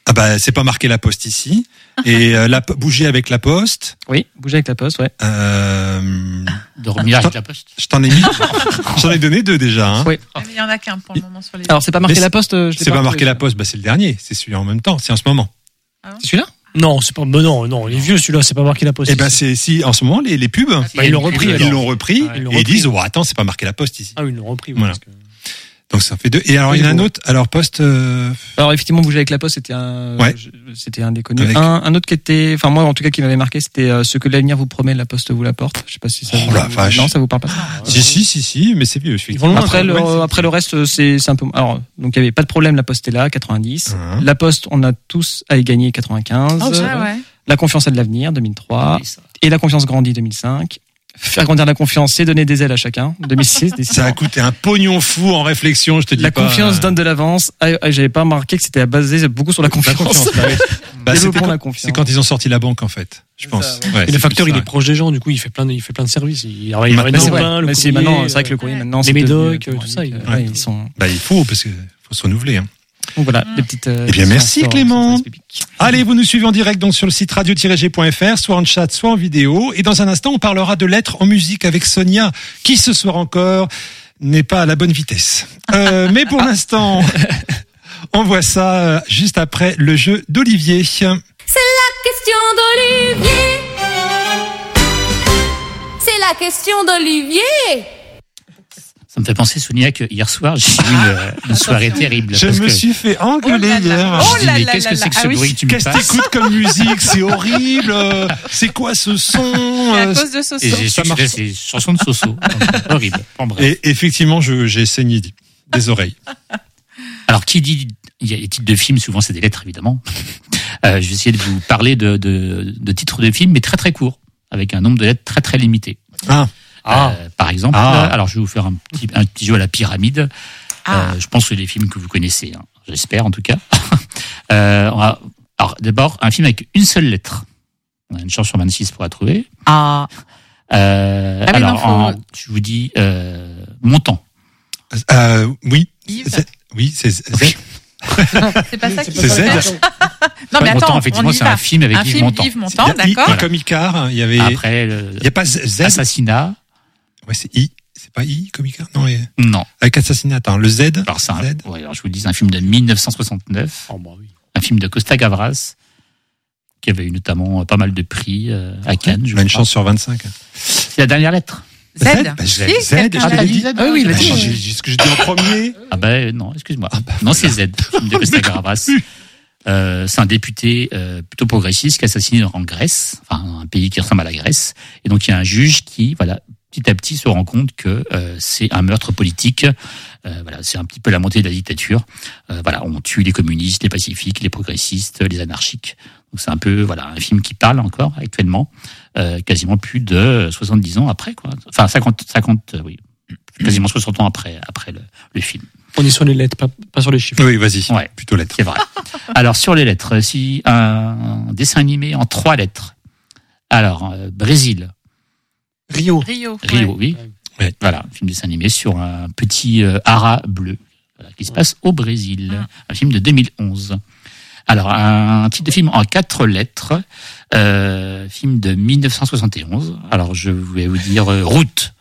Ah bah c'est pas marqué la poste ici. Et euh, la, bouger avec la poste. Oui, bouger avec la poste, ouais. Euh, Dormir avec la poste. je t'en ai mis. J'en ai donné deux déjà. Hein. Oui. Mais il y en a qu'un pour le moment sur les. Alors, c'est pas marqué Mais la poste. euh, je l'ai C'est pas retrouvé, marqué la celui-là. poste, bah c'est le dernier. C'est celui en même temps. C'est en ce moment. C'est celui-là? Non, c'est pas. Mais non, non, il est vieux celui-là, c'est pas marqué la poste. Eh ben ici. c'est si en ce moment les, les pubs, Bah, ils l'ont repris. ils alors. l'ont repris Ah, ils l'ont et ils repris. disent oh attends c'est pas marqué la poste ici. Ah oui, ils l'ont repris. oui, Voilà. parce que- Donc ça fait deux. Et alors Oui, il y en a un bon. autre. Alors poste. Euh, Alors effectivement, bouger avec la poste, c'était un, Ouais. je- c'était un des connus. Avec- Un, un autre qui était, enfin moi en tout cas qui m'avait marqué, c'était euh, ce que l'avenir vous promet, la poste vous l'apporte. Je sais pas si ça. Oh vous, la vache. Non, ça vous parle pas. Si si si si, mais c'est vieux. Ils vont loin, Après le, ouais, c'est- après le reste, c'est, c'est un peu. Alors donc il y avait pas de problème, la poste est là, quatre-vingt-dix. Hein. La poste, on a tous à y gagner, quatre-vingt-quinze. Ah, c'est Ah ouais. La confiance a de l'avenir, deux mille trois. Oui, ça. Et la confiance grandit, deux mille cinq. Faire grandir la confiance, c'est donner des ailes à chacun, deux mille six. Ça a décidément. coûté un pognon fou en réflexion, je te dis La pas. confiance donne de l'avance. Ah, ah, j'avais pas remarqué que c'était basé beaucoup sur la La confiance. confiance. Bah, oui. Bah, c'était Développons quand- la confiance. c'est quand ils ont sorti la banque en fait, je pense. ça, Ouais, Et le c'est facteur, plus il ça. est proche des gens, du coup, il fait plein de, il fait plein de services. Il il Maintenant, ramène Mais le c'est vrai. pain, le Mais c'est courrier, maintenant, c'est vrai que le euh, courrier maintenant, les c'est médocs, devenu tout ça, il- ouais, ouais. ils sont. Bah il faut parce que faut se renouveler. Hein. Donc voilà, des petites. euh, Eh bien, merci, histoires, Clément. service public. Allez, vous nous suivez en direct donc sur le site radio tiret g point f r, soit en chat, soit en vidéo. Et dans un instant, on parlera de lettres en musique avec Sonia, qui ce soir encore n'est pas à la bonne vitesse. Euh, mais pour l'instant, on voit ça euh, juste après le jeu d'Olivier. C'est la question d'Olivier. C'est la question d'Olivier. Ça me fait penser, Sonia, que hier soir, j'ai eu une, une soirée terrible. Je parce me que suis fait engueuler Oh là là. hier. Oh je dis, là mais là qu'est-ce là que c'est là. que Ah ce oui. bruit que tu me Qu'est-ce que passes? t'écoutes comme musique? C'est horrible. euh, C'est quoi ce son? C'est à euh, cause de Soso. Et j'ai Ça su que marche c'était des chansons de Soso. Donc, horrible. Bon, bref. Et effectivement, je, j'ai saigné des oreilles. Alors, qui dit, il y a des titres de films, souvent c'est des lettres, évidemment. Euh, je vais essayer de vous parler de, de, de titres de films, mais très très courts, avec un nombre de lettres très très limité. Ah. Ah. Euh, par exemple, Ah. alors je vais vous faire un petit, un petit jeu à la pyramide. Ah. Euh, je pense que c'est des films que vous connaissez, hein. J'espère en tout cas. euh, on va, alors d'abord, un film avec une seule lettre. On a une chance sur vingt-six pour la trouver. Ah. Euh, Ah oui, alors, non, faut- en- je vous dis euh, montant. Euh, oui. Yves. C'est- Oui, c'est Z. C'est pas ça qui C'est Z. Non, mais Montant, attends, effectivement, on y c'est va. un film avec Un Yves film Montand. d'Yves Montand, Il y a I- d'accord. I comme Icar, il y avait. Après, le, Il n'y a pas Z. Z. assassinat. Ouais, c'est I. C'est pas I comme Icar. Non, il- Non. avec assassinat. Attends, le Z. Alors, c'est un, Z. ouais, alors je vous dis, un film de mille neuf cent soixante-neuf. Oh, bah oui. Un film de Costa Gavras, qui avait eu notamment pas mal de prix euh, à Cannes. Je On a une crois. chance sur vingt-cinq. C'est la dernière lettre. Z. Bah, je- Si, Z, quelqu'un je l'a l'ai dit. dit. Ah oui, il a Bah, dit. j'ai- j'ai- ce que je dis en premier. Ah ben non, excuse-moi. Ah bah, non, c'est Z, film de Costa Gavras. Euh, c'est un député euh, plutôt progressiste qui est assassiné en Grèce, enfin un pays qui ressemble à la Grèce. Et donc il y a un juge qui, voilà, petit à petit se rend compte que euh, c'est un meurtre politique. Euh, voilà, c'est un petit peu la montée de la dictature. Euh, voilà, on tue les communistes, les pacifiques, les progressistes, les anarchiques. Donc c'est un peu voilà un film qui parle encore actuellement, euh, quasiment plus de soixante-dix ans après quoi. Enfin cinquante, cinquante, euh, oui, quasiment soixante ans après après le, le film. On est sur les lettres, pas, pas sur les chiffres. Oui, vas-y. Ouais. Plutôt lettre. C'est vrai. Alors, sur les lettres, si un dessin animé en trois lettres. Alors, euh, Brésil, Rio. Rio. Rio, ouais. oui. Ouais. Voilà, un film dessin animé sur un petit euh, hara bleu voilà, qui se passe au Brésil. Ah. Un film de deux mille onze. Alors, un titre de film en quatre lettres. Euh, film de mille neuf cent soixante et onze. Alors, je vais vous dire euh, Route.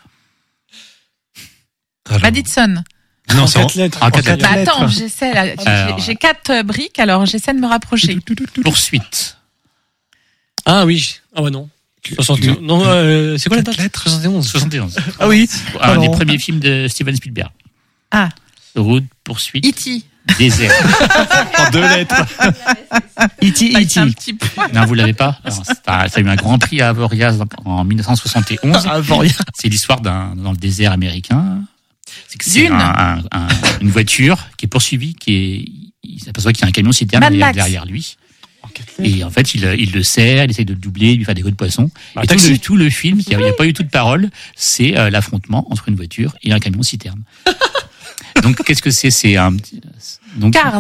Alors, Madison. non, En c'est en quatre lettres. en en quatre quatre Bah lettres. attends, j'essaie là. J'ai- Alors. J'ai quatre euh, briques, alors j'essaie de me rapprocher. Poursuite. Ah oui. Ah ouais, non. soixante Non, euh, c'est quoi la Quatre date lettres. soixante et onze. soixante et onze. Ah oui. Un Pardon. des premiers films de Steven Spielberg. Ah. Route, poursuite, E T désert. En deux lettres. E T, Bah, E c'est un T. petit point. Non, vous l'avez pas. Alors, ça, a, ça a eu un grand prix à Avoriaz en mille neuf cent soixante et onze. Avoria. C'est l'histoire d'un dans le désert américain. C'est que c'est Dune. un, un, un, une voiture qui est poursuivie, qui est, il s'aperçoit qu'il y a un camion citerne Mad derrière, Max. derrière lui. Et en fait, il, il le serre, il essaie de le doubler, il lui fait des coups de poisson. Bah, et tout taxi. le, tout le film, il n'y a, a pas eu toute parole, c'est euh, l'affrontement entre une voiture et un camion citerne. Donc, qu'est-ce que c'est C'est un petit- donc Cars.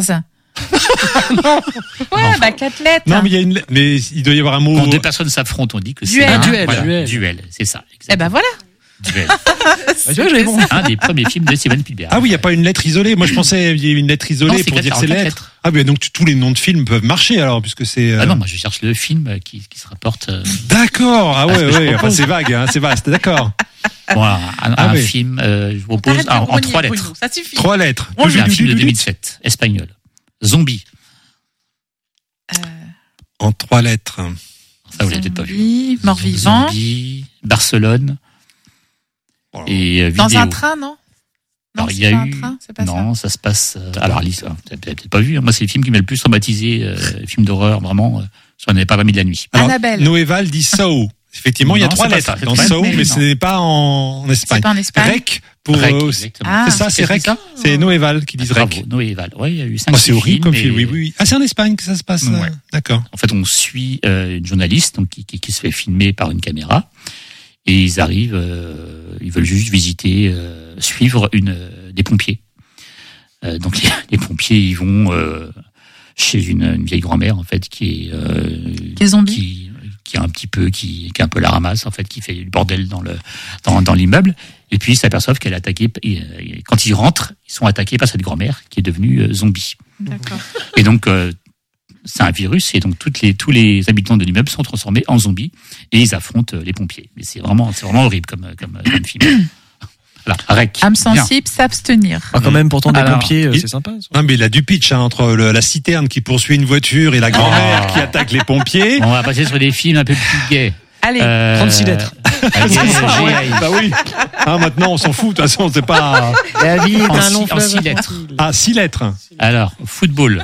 Ouais, bah quatre lettres. Non, mais il y a une, lettre- mais il doit y avoir un mot. quand deux personnes s'affrontent, on dit que c'est Duel. un Duel. voilà, Duel. duel, c'est ça. Eh ben voilà. Duel. Ah, tu vois, j'avais bon. Un des premiers films de Steven Spielberg. Ah oui, il n'y a pas une lettre isolée. Moi, je pensais qu'il y avait une lettre isolée Non, c'est pour quatre- dire ces quarante-quatre lettres. Ah oui, donc tu- tous les noms de films peuvent marcher alors, puisque c'est. euh, Ah non, moi je cherche le film qui, qui se rapporte. euh, D'accord. Ah Ah, ce ouais, que je ouais. Enfin, propose. c'est vague, hein, c'est vaste. D'accord. Bon, un, un- Ah un oui. film, euh, je vous propose T'arrêtes de en, en grogner, trois Bruno, lettres. Ça suffit. Trois lettres. C'est un film de deux mille sept, espagnol. Zombie. Euh, En trois lettres. Ça, vous l'avez peut-être pas vu. zombie, mort-vivant. Zombie, Barcelone Oh. et euh, Dans vidéo. un train, non? Non, Alors, il c'est y a pas un eu. train, c'est pas non, ça. se passe. euh, alors, Alice, hein, vous l'avez peut-être pas vu. hein. Moi, c'est le film qui m'a le plus traumatisé, euh, film d'horreur, vraiment. Euh, j'en avais pas remis de la nuit. Alors, Annabelle. Noéval dit Saw. Effectivement, il y a Non, trois c'est pas lettres ça, c'est dans pas- Saw, mais mais non. ce n'est pas en, en Espagne. C'est pas en Espagne. Rec pour Rec, euh, exactement. Ah. c'est ça, c'est Qu'est-ce Rec. que c'est ça C'est Noéval qui dit Bravo, Rec. Noé et Val. Ouais, il y a eu cinq Oh, c'est horrible comme films film. et- Oui, oui, oui. Ah, c'est en Espagne que ça se passe. Ouais. euh, D'accord. En fait, on suit euh, une journaliste donc, qui, qui, qui se fait filmer par une caméra et ils arrivent, euh, ils veulent juste visiter, euh, suivre une euh, des pompiers. Euh, donc les, les pompiers, ils vont euh, chez une, une vieille grand-mère en fait qui est euh, Qui est zombie. qui, qui est un petit peu qui, qui est un peu la ramasse en fait, qui fait du bordel dans le dans, dans l'immeuble. Et puis ils s'aperçoivent qu'elle est attaquée. Et, et quand ils rentrent, ils sont attaqués par cette grand-mère qui est devenue euh, zombie. D'accord. Et donc, euh, c'est un virus, et donc toutes les, tous les habitants de l'immeuble sont transformés en zombies, et ils affrontent euh, les pompiers. Mais c'est vraiment, c'est vraiment horrible comme, comme, comme film. Voilà, Rec. Âme Bien. sensible, s'abstenir. Ah, quand même, pourtant, des Alors, pompiers, euh, il- c'est sympa. ça. Non, mais il a du pitch hein, entre le- la citerne qui poursuit une voiture et la grand-mère Ah. qui attaque les pompiers. Bon, on va passer sur des films un peu plus gays. Allez. Euh, trente-six lettres. allez, Ah ouais, allez, bah oui. Ah, maintenant, on s'en fout. De toute façon, c'est pas. La vie est En un six- long en fleuve six lettres. tranquille. Ah, six lettres. Alors, football,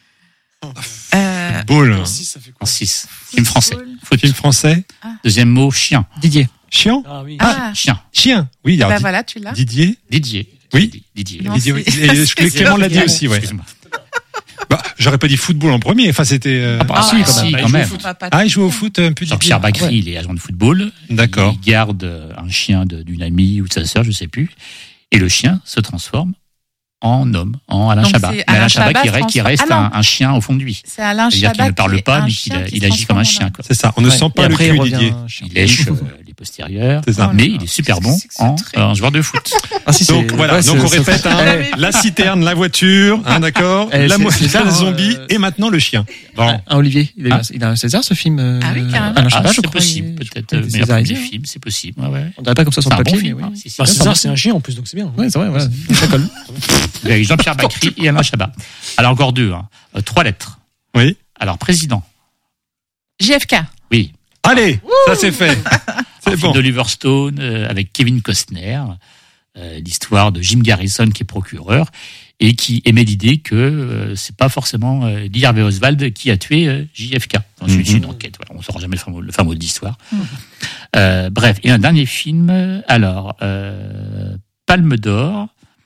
Euh, Ball. en six. Film français. Foot. Film français. Deuxième mot, chien. Didier. Chiant. Ah oui. ah, Chien. Chien. Oui, alors, bah Di- voilà, tu l'as. Didier. Didier. Oui. Didier. Non, Didier, oui. c'est- Et c'est- Clément l'a dit aussi, ouais. Excuse-moi. Bah, j'aurais pas dit football en premier. Enfin, c'était. euh, Ah, bah, Ah, si, ouais, quand si, même. bah, quand il même. joue au foot. Pas- Ah, il joue au foot un peu. Jean-Pierre Didier. Bacry, il est agent de football. D'accord. Il garde euh, un chien de- d'une amie ou de sa sœur, je sais plus. Et le chien se transforme en homme, en Alain Donc, Chabat. c'est Mais Alain Alain Chabat Chabat qui, se reste- qui transforme- reste Ah non. un, un chien au fond de lui. C'est Alain C'est-à-dire Chabat qu'il ne parle qui est pas, un mais chien qu'il qui il se agit comme un transforme en chien. homme. Quoi. C'est ça. On ne Ouais. sent Et pas le après, il cul, revient Didier. un chien. Il lèche euh, les postérieurs, C'est ça. mais il est super bon C'est que c'est en, très- en joueur de foot. Ah, si, c'est- Donc voilà, ouais, donc c'est- on c'est- répète hein, Eh, la citerne, la voiture, hein, d'accord, Eh, la c'est- mo- c'est ça, le hein, zombie euh, et maintenant le chien. Bon. Ah, Olivier, il a, Ah. il a un César ce film. euh, Ah oui, carrément. Alain Ah, Chabat, je c'est crois. possible, il- je peut-être crois euh, qu'il est meilleur premier césarisé. film, c'est possible. Ouais, ouais. On dirait pas comme ça sur C'est le un bon papier, film. mais hein, oui. si, si. Bah, Ouais, César, c'est c'est un chien en plus, donc c'est bien. Ouais, c'est vrai, voilà. Ça colle. bon. Avec Jean-Pierre Bacry et Alain Chabat. Alors encore deux, hein. Euh, trois lettres. Oui. Alors président, J F K. oui. Allez, ça c'est fait. Un C'est film bon. d'Oliver Stone euh, avec Kevin Costner, euh, l'histoire de Jim Garrison qui est procureur et qui émet l'idée que euh, c'est pas forcément euh, Lee Harvey Oswald qui a tué euh, J F K. Donc, c'est- C'est une enquête, voilà. On saura jamais le fin mot, le fin mot de l'histoire. Euh, bref, et un dernier film, euh, alors euh, Palme d'Or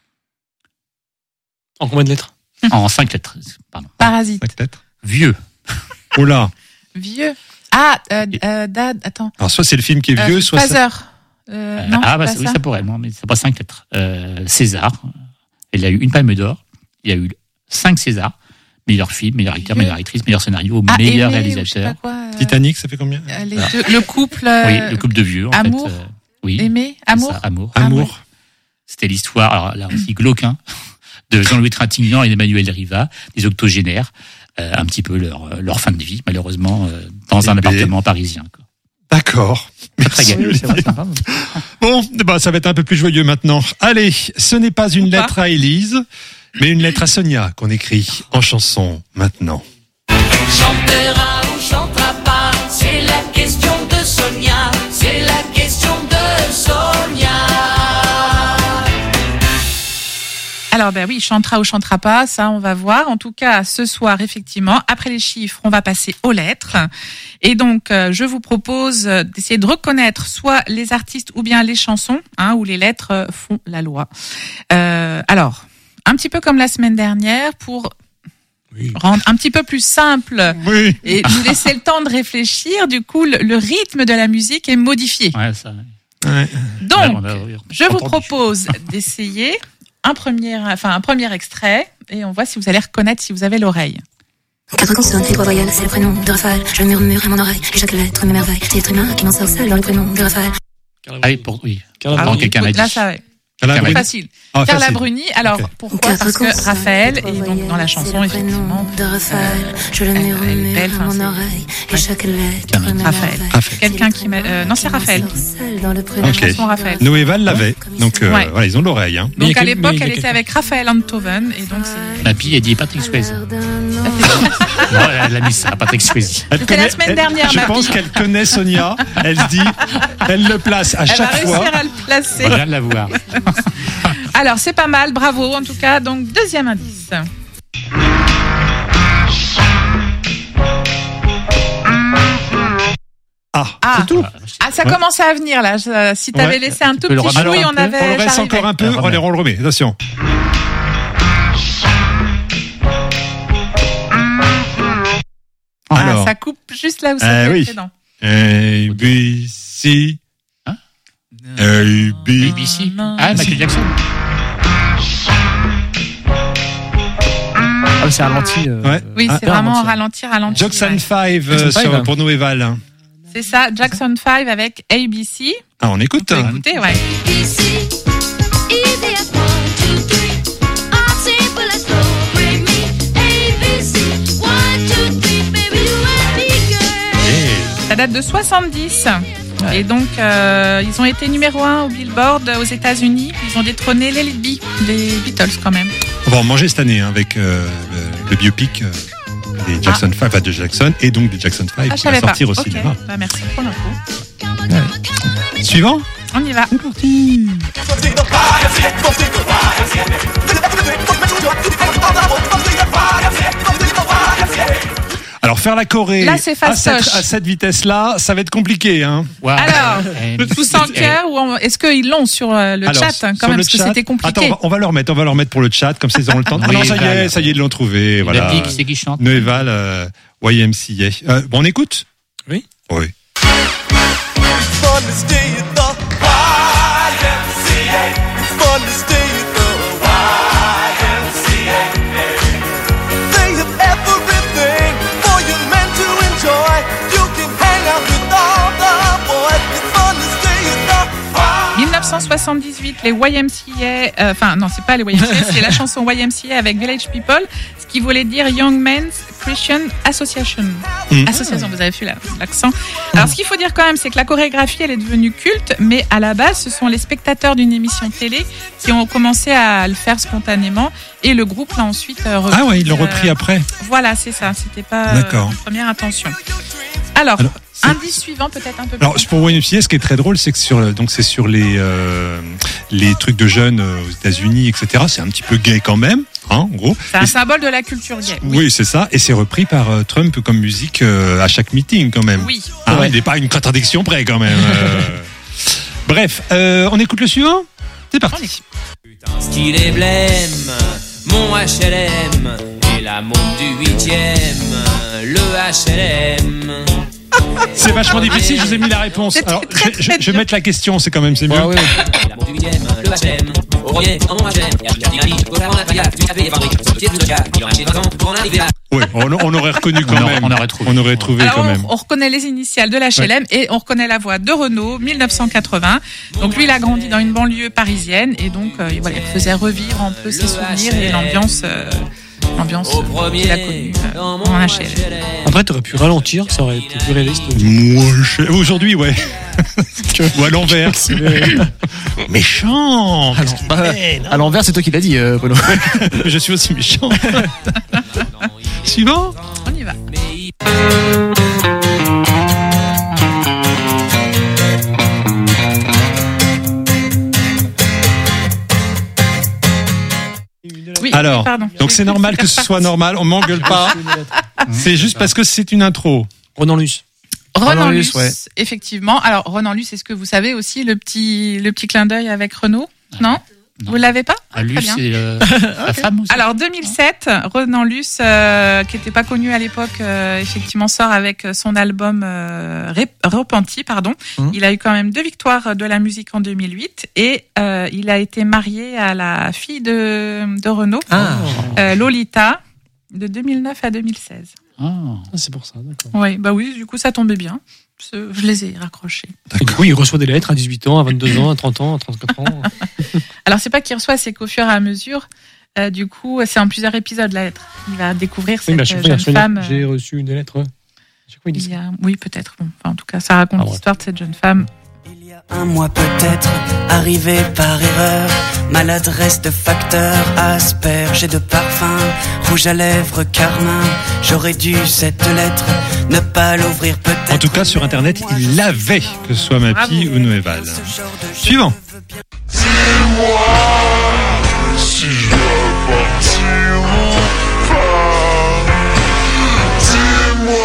En combien de lettres? en cinq lettres, pardon. Parasite. Peut-être. Vieux. Oh là. Vieux. Ah, euh, euh, Dad, attends. Alors soit c'est le film qui est Euh, vieux, soit ça... Phaser. Euh, Euh, non, ah bah pas ça, oui, ça. ça pourrait, non, mais c'est pas cinq lettres. Euh, César, il a eu une Palme d'Or, il a eu cinq Césars, meilleur film, meilleur acteur, Vieux. meilleure actrice, meilleur scénario, Ah, meilleur Aimé, ou je sais réalisateur. pas quoi, euh, Titanic, ça fait combien? euh, les deux- le couple. euh, Oui, le couple de vieux, en Amour. fait. euh, oui. Aimé, c'est Amour. ça, Amour. Ah, Amour. C'était l'histoire, alors là aussi glauquin, de Jean-Louis Trintignant et d'Emmanuel Riva, des octogénaires, euh, un petit peu leur, leur fin de vie, malheureusement, euh, dans un Eh ben. appartement parisien. Quoi. D'accord. Très gay. Oui, c'est vrai, c'est sympa. Bon, bah, ça va être un peu plus joyeux maintenant. Allez, ce n'est pas une Ou pas. lettre à Élise, mais une lettre à Sonia qu'on écrit en chanson maintenant. Chantera ou chantera pas, c'est la question de Sonia, c'est la question de Sonia. Alors ben oui, chantera ou chantera pas, ça on va voir. En tout cas, ce soir, effectivement, après les chiffres, on va passer aux lettres. Et donc, euh, je vous propose euh, d'essayer de reconnaître soit les artistes ou bien les chansons, hein, où les lettres euh, font la loi. Euh, alors, un petit peu comme la semaine dernière, pour rendre un petit peu plus simple Oui. et nous laisser le temps de réfléchir, du coup, le, le rythme de la musique est modifié. Ouais, ça, Ouais. Donc, là, on a- oui, je vous entendu. propose d'essayer un premier, enfin un premier extrait et on voit si vous allez reconnaître, si vous avez l'oreille. Quatre consonnes et trois voyelles, c'est le prénom de Raphaël. Je murmure à mon oreille, et chaque lettre m'émerveille. C'est l'être humain qui m'en sort seul dans le prénom de Raphaël. Ah oui, pour, oui. Carla Ah Non, oui, quelqu'un m'a écoute, là, dit. ça va. Carla C'est Bruni. facile. Ah, Carla facile. Bruni. Alors, Ok. pourquoi? Parce que Raphaël, et donc dans la chanson, effectivement, de Raphaël, je le elle- elle est murmure belle, à enfin, mon c'est- oreille, et ouais. chaque lettre Carla. me Raphaël. merveille. quelqu'un qui met, euh, non, c'est Raphaël. Dans le prénom. Ok. Chanson Raphaël. Noéval l'avait. Donc euh, Ouais. voilà, ils ont l'oreille. Hein. Mais il y Donc a à quel- l'époque, mais il y a elle était quelqu'un. avec Raphaël Enthoven, et donc c'est. Ma fille a dit Patrick Swayze. Non, elle a mis ça, Patrick Swayze. Elle C'était la semaine elle- dernière, Je ma pense fille. qu'elle connaît Sonia. Elle se dit, elle le place à Elle va chaque réussir fois. à le placer. On vient de la voir. Alors, c'est pas mal, bravo en tout cas. Donc, deuxième indice. Ah, Ah, c'est tout. ah ça Ouais. commençais à venir là. Je- si t'avais Ouais. laissé un tout peux le petit remettre chouille, un on peu avait. On le reste j'arrivais. encore un peu. Ah, Allez, on le remet. Attention. Ah, Alors, ça coupe juste là où ça Euh, fait oui. précédent. A, B, C. Hein A, B. B B C. Ah, Michael Jackson. Ah, c'est ralenti. euh, Ouais. Oui, Ah, c'est vraiment ralenti. ralenti, ralenti. Jackson ouais. five euh, Jackson sur- five. pour Noéval. C'est ça, Jackson five avec A B C. Ah, on écoute. On peut écouter, ouais. Ça date de soixante-dix. Et donc, euh, ils ont été numéro un au Billboard aux États-Unis. Ils ont détrôné les Let It Be des Beatles quand même. On va en manger cette année hein, avec euh, le, le biopic euh, des Jackson five, enfin de Jackson et donc des Jackson five Ah, je qui va savais pas. sortir au Ok, cinéma. bah, merci pour l'info. Suivant. On y va. C'est parti. Alors faire la Corée Là, c'est à fastoche. cette, à cette vitesse-là, ça va être compliqué. Hein. Wow. Alors, Eh, tous en cœur ou en- est-ce qu'ils l'ont sur euh, le Alors, chat hein, quand sur même le parce que chat- c'était compliqué. Attends, on va, on va leur mettre, on va leur mettre pour le chat, comme ça ils auront le temps. Ah Oui, non, ça y est, Val. ça y est, ils l'ont trouvé. Il a Voilà. dit qui c'est qui chante. Noéval, euh, Y M C A. Euh, bon, on écoute. Oui. Oui. dix-neuf cent soixante-dix-huit, les Y M C A, euh, enfin non, c'est pas les Y M C A, c'est la chanson Y M C A avec Village People, ce qui voulait dire Young Men's Christian Association. Mm. Association, vous avez vu la- l'accent. Alors ce qu'il faut dire quand même, c'est que la chorégraphie, elle est devenue culte, mais à la base, ce sont les spectateurs d'une émission télé qui ont commencé à le faire spontanément, et le groupe l'a ensuite euh, repris. Ah ouais, ils l'ont euh, repris après. Voilà, c'est ça, c'était pas euh, D'accord. en première intention. Alors, Alors, c'est- indice suivant peut-être un peu plus. Alors pour Y M C A, ce qui est très drôle, c'est que sur le- donc c'est sur les euh, les trucs de jeunes euh, aux États-Unis, et cetera. C'est un petit peu gay quand même, hein, en gros. C'est un Et- symbole de la culture gay. oui, c'est ça. Et c'est repris par euh, Trump comme musique euh, à chaque meeting quand même. Oui. Hein, Ouais. Il n'est pas à une contradiction près quand même. euh. Bref, euh, on écoute le suivant. C'est On parti. écoute. Ce qu'il est blême, mon H L M et la montre du huitième, le H L M. C'est vachement difficile. Je vous ai mis la réponse. C'était Alors, très, je, je- très je vais mettre la question. C'est quand même c'est mieux. Ouais, ouais, ouais. La montre du huitième, le H L M. Au premier, dans mon H L M, il y a du dynamite, je peux faire mon attaque, tu tapes les fabriques, ce petit truc là, il aurait acheté vingt ans pour en arriver là. Ouais, on, on aurait reconnu quand On aurait- même. on aurait trouvé. On aurait trouvé Alors, quand on, même. on reconnaît les initiales de l'H L M et on reconnaît la voix de Renaud, mille neuf cent quatre-vingts. Donc lui, il a grandi dans une banlieue parisienne et donc euh, voilà, il faisait revivre un peu ses souvenirs et l'ambiance, euh, l'ambiance Au euh, qu'il a premier, connue euh, dans en mon H L H M. L M. Après, t'aurais pu ralentir, ça aurait été plus réaliste. Moi, je- aujourd'hui, ouais. Ou à l'envers. Méchant. Alors, bah, à l'envers, c'est toi qui l'as dit, euh, Polo. Je suis aussi méchant. Suivant. On y va. Oui, Alors, oui, pardon. donc c'est normal que ce soit normal. On m'engueule pas. C'est juste parce que c'est une intro. Ronan Luce. Ronan Ronan Luce, Luce, ouais. effectivement. Alors Ronan Luce, est-ce que vous savez aussi le petit le petit clin d'œil avec Renaud? Non, Non. vous l'avez pas? Ah, lui, Très bien. c'est euh, la femme aussi. Alors deux mille sept, Ronan Luce, euh, qui n'était pas connu à l'époque, euh, effectivement sort avec son album euh, Rep- Repenti, pardon. Mmh. Il a eu quand même deux victoires de la musique en deux mille huit et euh, il a été marié à la fille de, de Renaud, Ah. euh, Lolita, de deux mille neuf à deux mille seize. Ah. Ah, c'est pour ça, d'accord. Oui, bah oui, du coup, ça tombait bien. Je je les ai raccrochés. Et du coup, il reçoit des lettres à dix-huit ans, à vingt-deux ans, à trente ans, à trente-quatre ans. Alors, c'est pas qu'il reçoit, c'est qu'au fur et à mesure, euh, du coup, c'est en plusieurs épisodes, la lettre. Il va découvrir Oui, cette mais à chaque euh, fois, il jeune reçoit une femme. lettre. J'ai reçu une lettre. À chaque fois, il dit Il ça. y a... Oui, peut-être. Bon, enfin, en tout cas, ça raconte Ah ouais. l'histoire de cette jeune femme. Il y a un mois peut-être, arrivé par erreur, maladresse de facteur, asperge et de parfum, rouge à lèvres, carmin, j'aurais dû cette lettre, ne pas l'ouvrir peut-être. En tout cas, sur Internet, il l'avait, que ce soit Mappy ou Noéval. Suivant. Si je dois partir ou pas, dis-moi.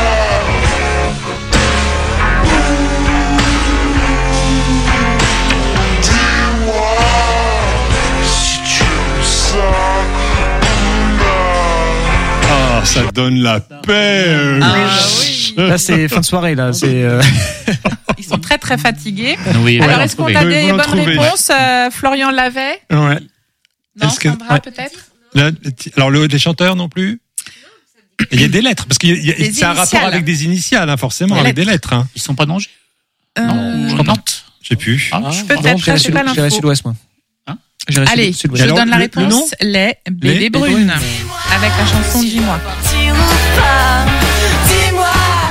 Dis-moi si tu aimes ça ou non. Ah, ça donne la paix. Ah, bah oui. Là, c'est fin de soirée, là. C'est, euh... Ils sont très, très fatigués. Oui, Alors, ouais, est-ce qu'on trouvé. a Oui, des vous l'en bonnes trouvez. réponses euh, Florian l'avait. Ouais. Non, Est-ce que- Sandra, ouais. peut-être. Là, alors, le, les chanteurs non plus. Il y a des lettres, parce que Des c'est un rapport initiales. avec des initiales, hein, forcément, Des avec des lettres. Hein. Ils sont pas d'Angers. Euh, Non, je crois pas. Nantes. Je sais plus. Ah, Peut-être, non, ça, j'irai c'est sud- pas l'info. j'irai sud-ouest, moi. Hein J'irai sud- Allez, sud-ouest. je Alors, donne la le- le réponse. nom Les bébés Les brunes. Avec la chanson Dis-moi. Partir ou pas, dis-moi.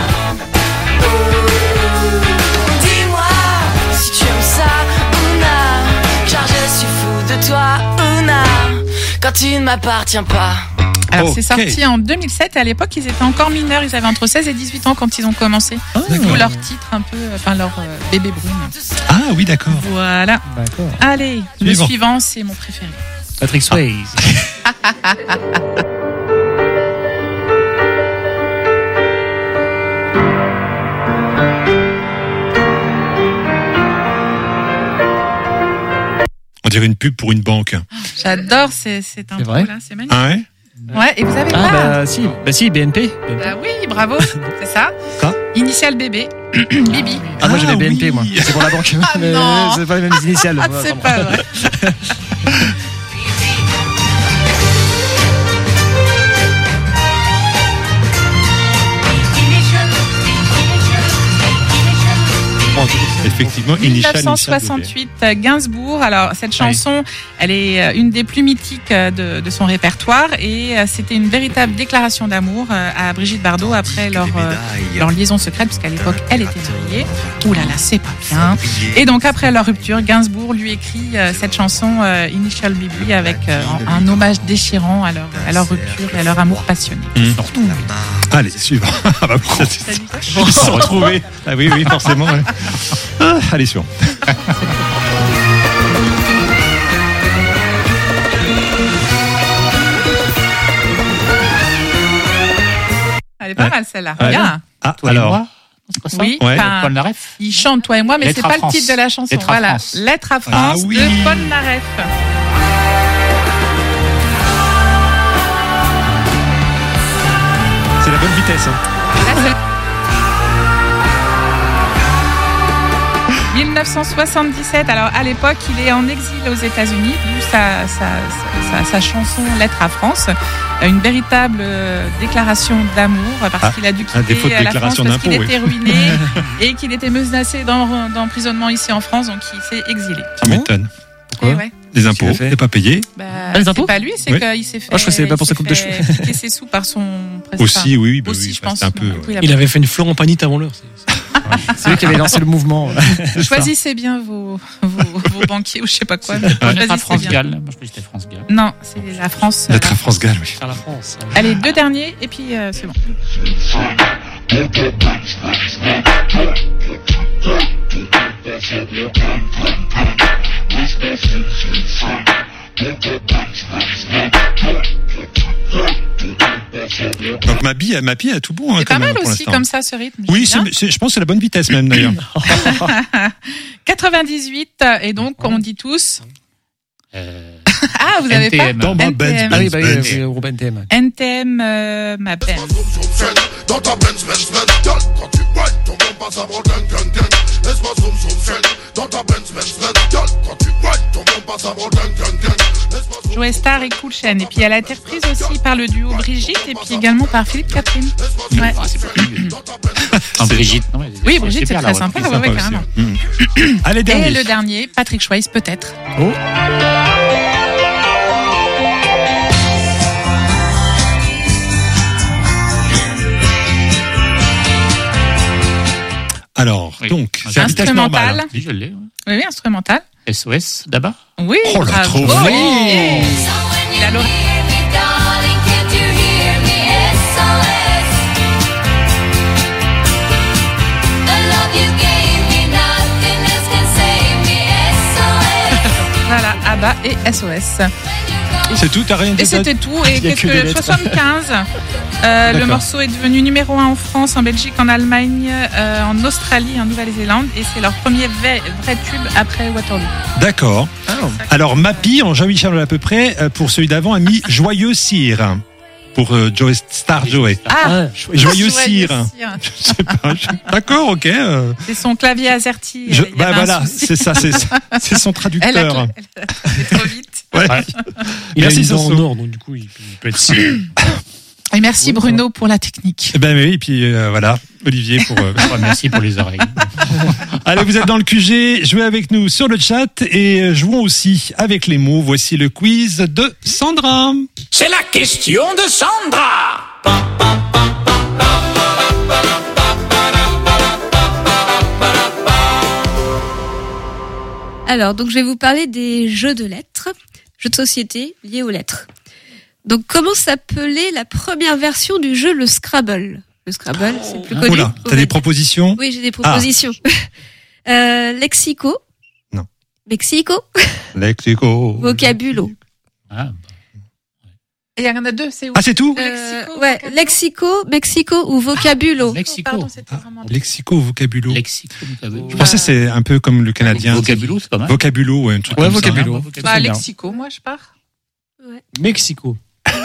Ouh, dis-moi si tu aimes ça ou non, car je suis fou de toi ou non, quand tu ne m'appartiens pas. Alors, Ok. c'est sorti en deux mille sept et à l'époque, ils étaient encore mineurs. Ils avaient entre seize et dix-huit ans quand ils ont commencé. D'où leur titre un peu, enfin leur euh, bébé brune. Ah oui, d'accord. Voilà. D'accord. Allez, le Suivant. suivant, c'est mon préféré. Patrick Swayze. On dirait une pub pour une banque. J'adore ces, cette intro vrai là, c'est magnifique. Ah ouais? Ouais, et vous avez Ah, pas bah, si. Bah, si, B N P. Bah oui, bravo, c'est ça. Quoi Initial bébé, Bibi. Ah, moi, j'avais Ah, B N P, oui. moi. C'est pour la banque. Ah, Mais non. c'est pas les mêmes initiales. Ah, Ouais, c'est vraiment. pas vrai. Effectivement, Initial, mille neuf cent Initial, soixante-huit, Gainsbourg. Alors, cette chanson, elle est euh, une des plus mythiques euh, de, de son répertoire et euh, c'était une véritable déclaration d'amour euh, à Brigitte Bardot après leur, euh, leur liaison secrète, puisqu'à l'époque, elle était mariée. Ouh là là, c'est pas bien. Et donc, après leur rupture, Gainsbourg lui écrit euh, cette chanson euh, Initial B B avec euh, un, un hommage déchirant à leur, à leur rupture et à leur amour passionné. Mmh. Allez, suivant. Ah bah, bon, T'as dit quoi ils se sont retrouvés. Ah oui, oui, forcément. Ouais. Ah, allez, suivant. Elle est pas Ouais. mal celle-là. Ouais. Bien. Ah, Toi et alors. moi, c'est pas ça Oui, Ouais. enfin, Paul Naref. il chante toi et moi, mais Lettre c'est à pas le France. titre de la chanson. Lettre à voilà, France. Lettre à France Ah oui. de Paul Naref. C'est la bonne vitesse. Hein. Là, c'est- mille neuf cent soixante-dix-sept. Alors à l'époque, il est en exil aux États-Unis, d'où sa, sa, sa, sa chanson Lettre à France, une véritable euh, déclaration d'amour parce Ah, qu'il a dû à défaut quitter de la France déclaration parce qu'il d'impôt, était oui. ruiné et qu'il était menacé d'en- d'emprisonnement ici en France, donc il s'est exilé. Tu m'étonnes. Et ouais. Les impôts, qu'il a fait n'est pas payé. Bah, les c'est impôts pas lui, c'est Oui. qu'il s'est fait. Ah, je crois que c'était pas pour il sa s'est coupe de fait cheveux. piquer ses sous par son. Aussi, oui, oui, bah aussi, oui, je bah, pense. c'était un peu, Du coup, il a Il avait fait une Florent Pagny avant l'heure. C'est lui qui avait lancé le mouvement. Choisissez bien vos, vos, vos banquiers ou je sais pas quoi. mais Lettre à choisissez France bien. Gall. Moi, je crois que c'était France Gall. Non, c'est la France. euh, Lettre à France Gall, oui. Faire la France. Allez, deux derniers et puis euh, c'est bon. Donc ma bille, ma bille a tout bon. Hein, C'est quand pas même, mal pour aussi l'instant. comme ça ce rythme. Oui, j'aime c'est- c'est- je pense que c'est la bonne vitesse même d'ailleurs. bien. quatre-vingt-dix-huit et donc on dit tous. Euh, Ah, vous avez N T M. pas Dans ma Benz, N T M. Ah oui, bah oui, Benz. oui, Robin T M. N T M, euh, ma peine. Dans ta Benz, Benz, Benz, girl, quand tu whine, ton bon passe à bord, gang, gang, gang. Laisse-moi zoom, zoom, friend. Dans ta Benz, Benz, Benz, girl, quand tu whine, ton bon passe à bord, gang, gang, gang. Laisse-moi zoom, Joël Joey Starr et Cool Chain. Et puis elle a été reprise aussi par le duo Brigitte et puis également par Philippe Catherine. Ouais. Ah, c'est pas plus... En Brigitte, non, elle- Oui, Brigitte, c'est bien, très la sympa. reprise. Ouais, ouais, Sympa carrément. aussi. Mmh. Allez, dernier. Et le dernier, Patrick Swayze, peut-être. Oh. Alors, Oui. donc, c'est à vitesse Instrumental. normale. Oui, je l'ai. ouais. Oui, oui, instrumental. S O S, d'abord. Oui, Oh, la bravo. trouvé. Oui. Il a l'oreille. Voilà, ABBA et S O S. C'est tout, t'as rien dit Et c'était tout. Et Il y a qu'est-ce que des que lettres. soixante-quinze euh, Le D'accord. morceau est devenu numéro un en France, en Belgique, en Allemagne, euh, en Australie, en Nouvelle-Zélande. Et c'est leur premier vrai, vrai tube après Waterloo. D'accord. Alors, Mappy, en Jean-Michel à peu près, euh, pour celui d'avant, a mis Joyeux Cire. Pour euh, Joey Star Joey. Ah, Joyeux Joyeux Cire. Cire. Je sais pas. je- D'accord, ok. euh, C'est son clavier AZERTY. je- Il y bah avait un voilà, souci. c'est ça, c'est c'est son Elle a, traducteur. elle a fait trop vite. Ouais. Il Merci, a une dent en Soso. or, donc du coup, il peut, il peut être. Et merci Bruno pour la technique. Eh ben oui, et puis euh, voilà, Olivier pour. euh, Ouais, merci pour les oreilles. Allez, vous êtes dans le Q G, jouez avec nous sur le chat et euh, jouons aussi avec les mots. Voici le quiz de Sandra. C'est la question de Sandra. Alors, donc je vais vous parler des jeux de lettres, jeux de société liés aux lettres. Donc, comment s'appelait la première version du jeu, le Scrabble? Le Scrabble, c'est plus connu. Oula, t'as des propositions? Oui, j'ai des propositions. euh, lexico. Non. Mexico. Lexico. Vocabulo. Ah, Et il y en a deux, c'est où? Ah, c'est tout? Euh, Lexico, ouais, vocabulo. Lexico, Mexico ou Vocabulo. Mexico. Pardon, c'était vraiment... Lexico, vocabulo. Lexico, vocabulo. Je pensais que c'est un peu comme le canadien. Vocabulo, c'est pas mal. Vocabulo, ouais, un truc Ouais, comme ça. vocabulo. Bah, C'est bien. Lexico, moi, je pars. Mexico.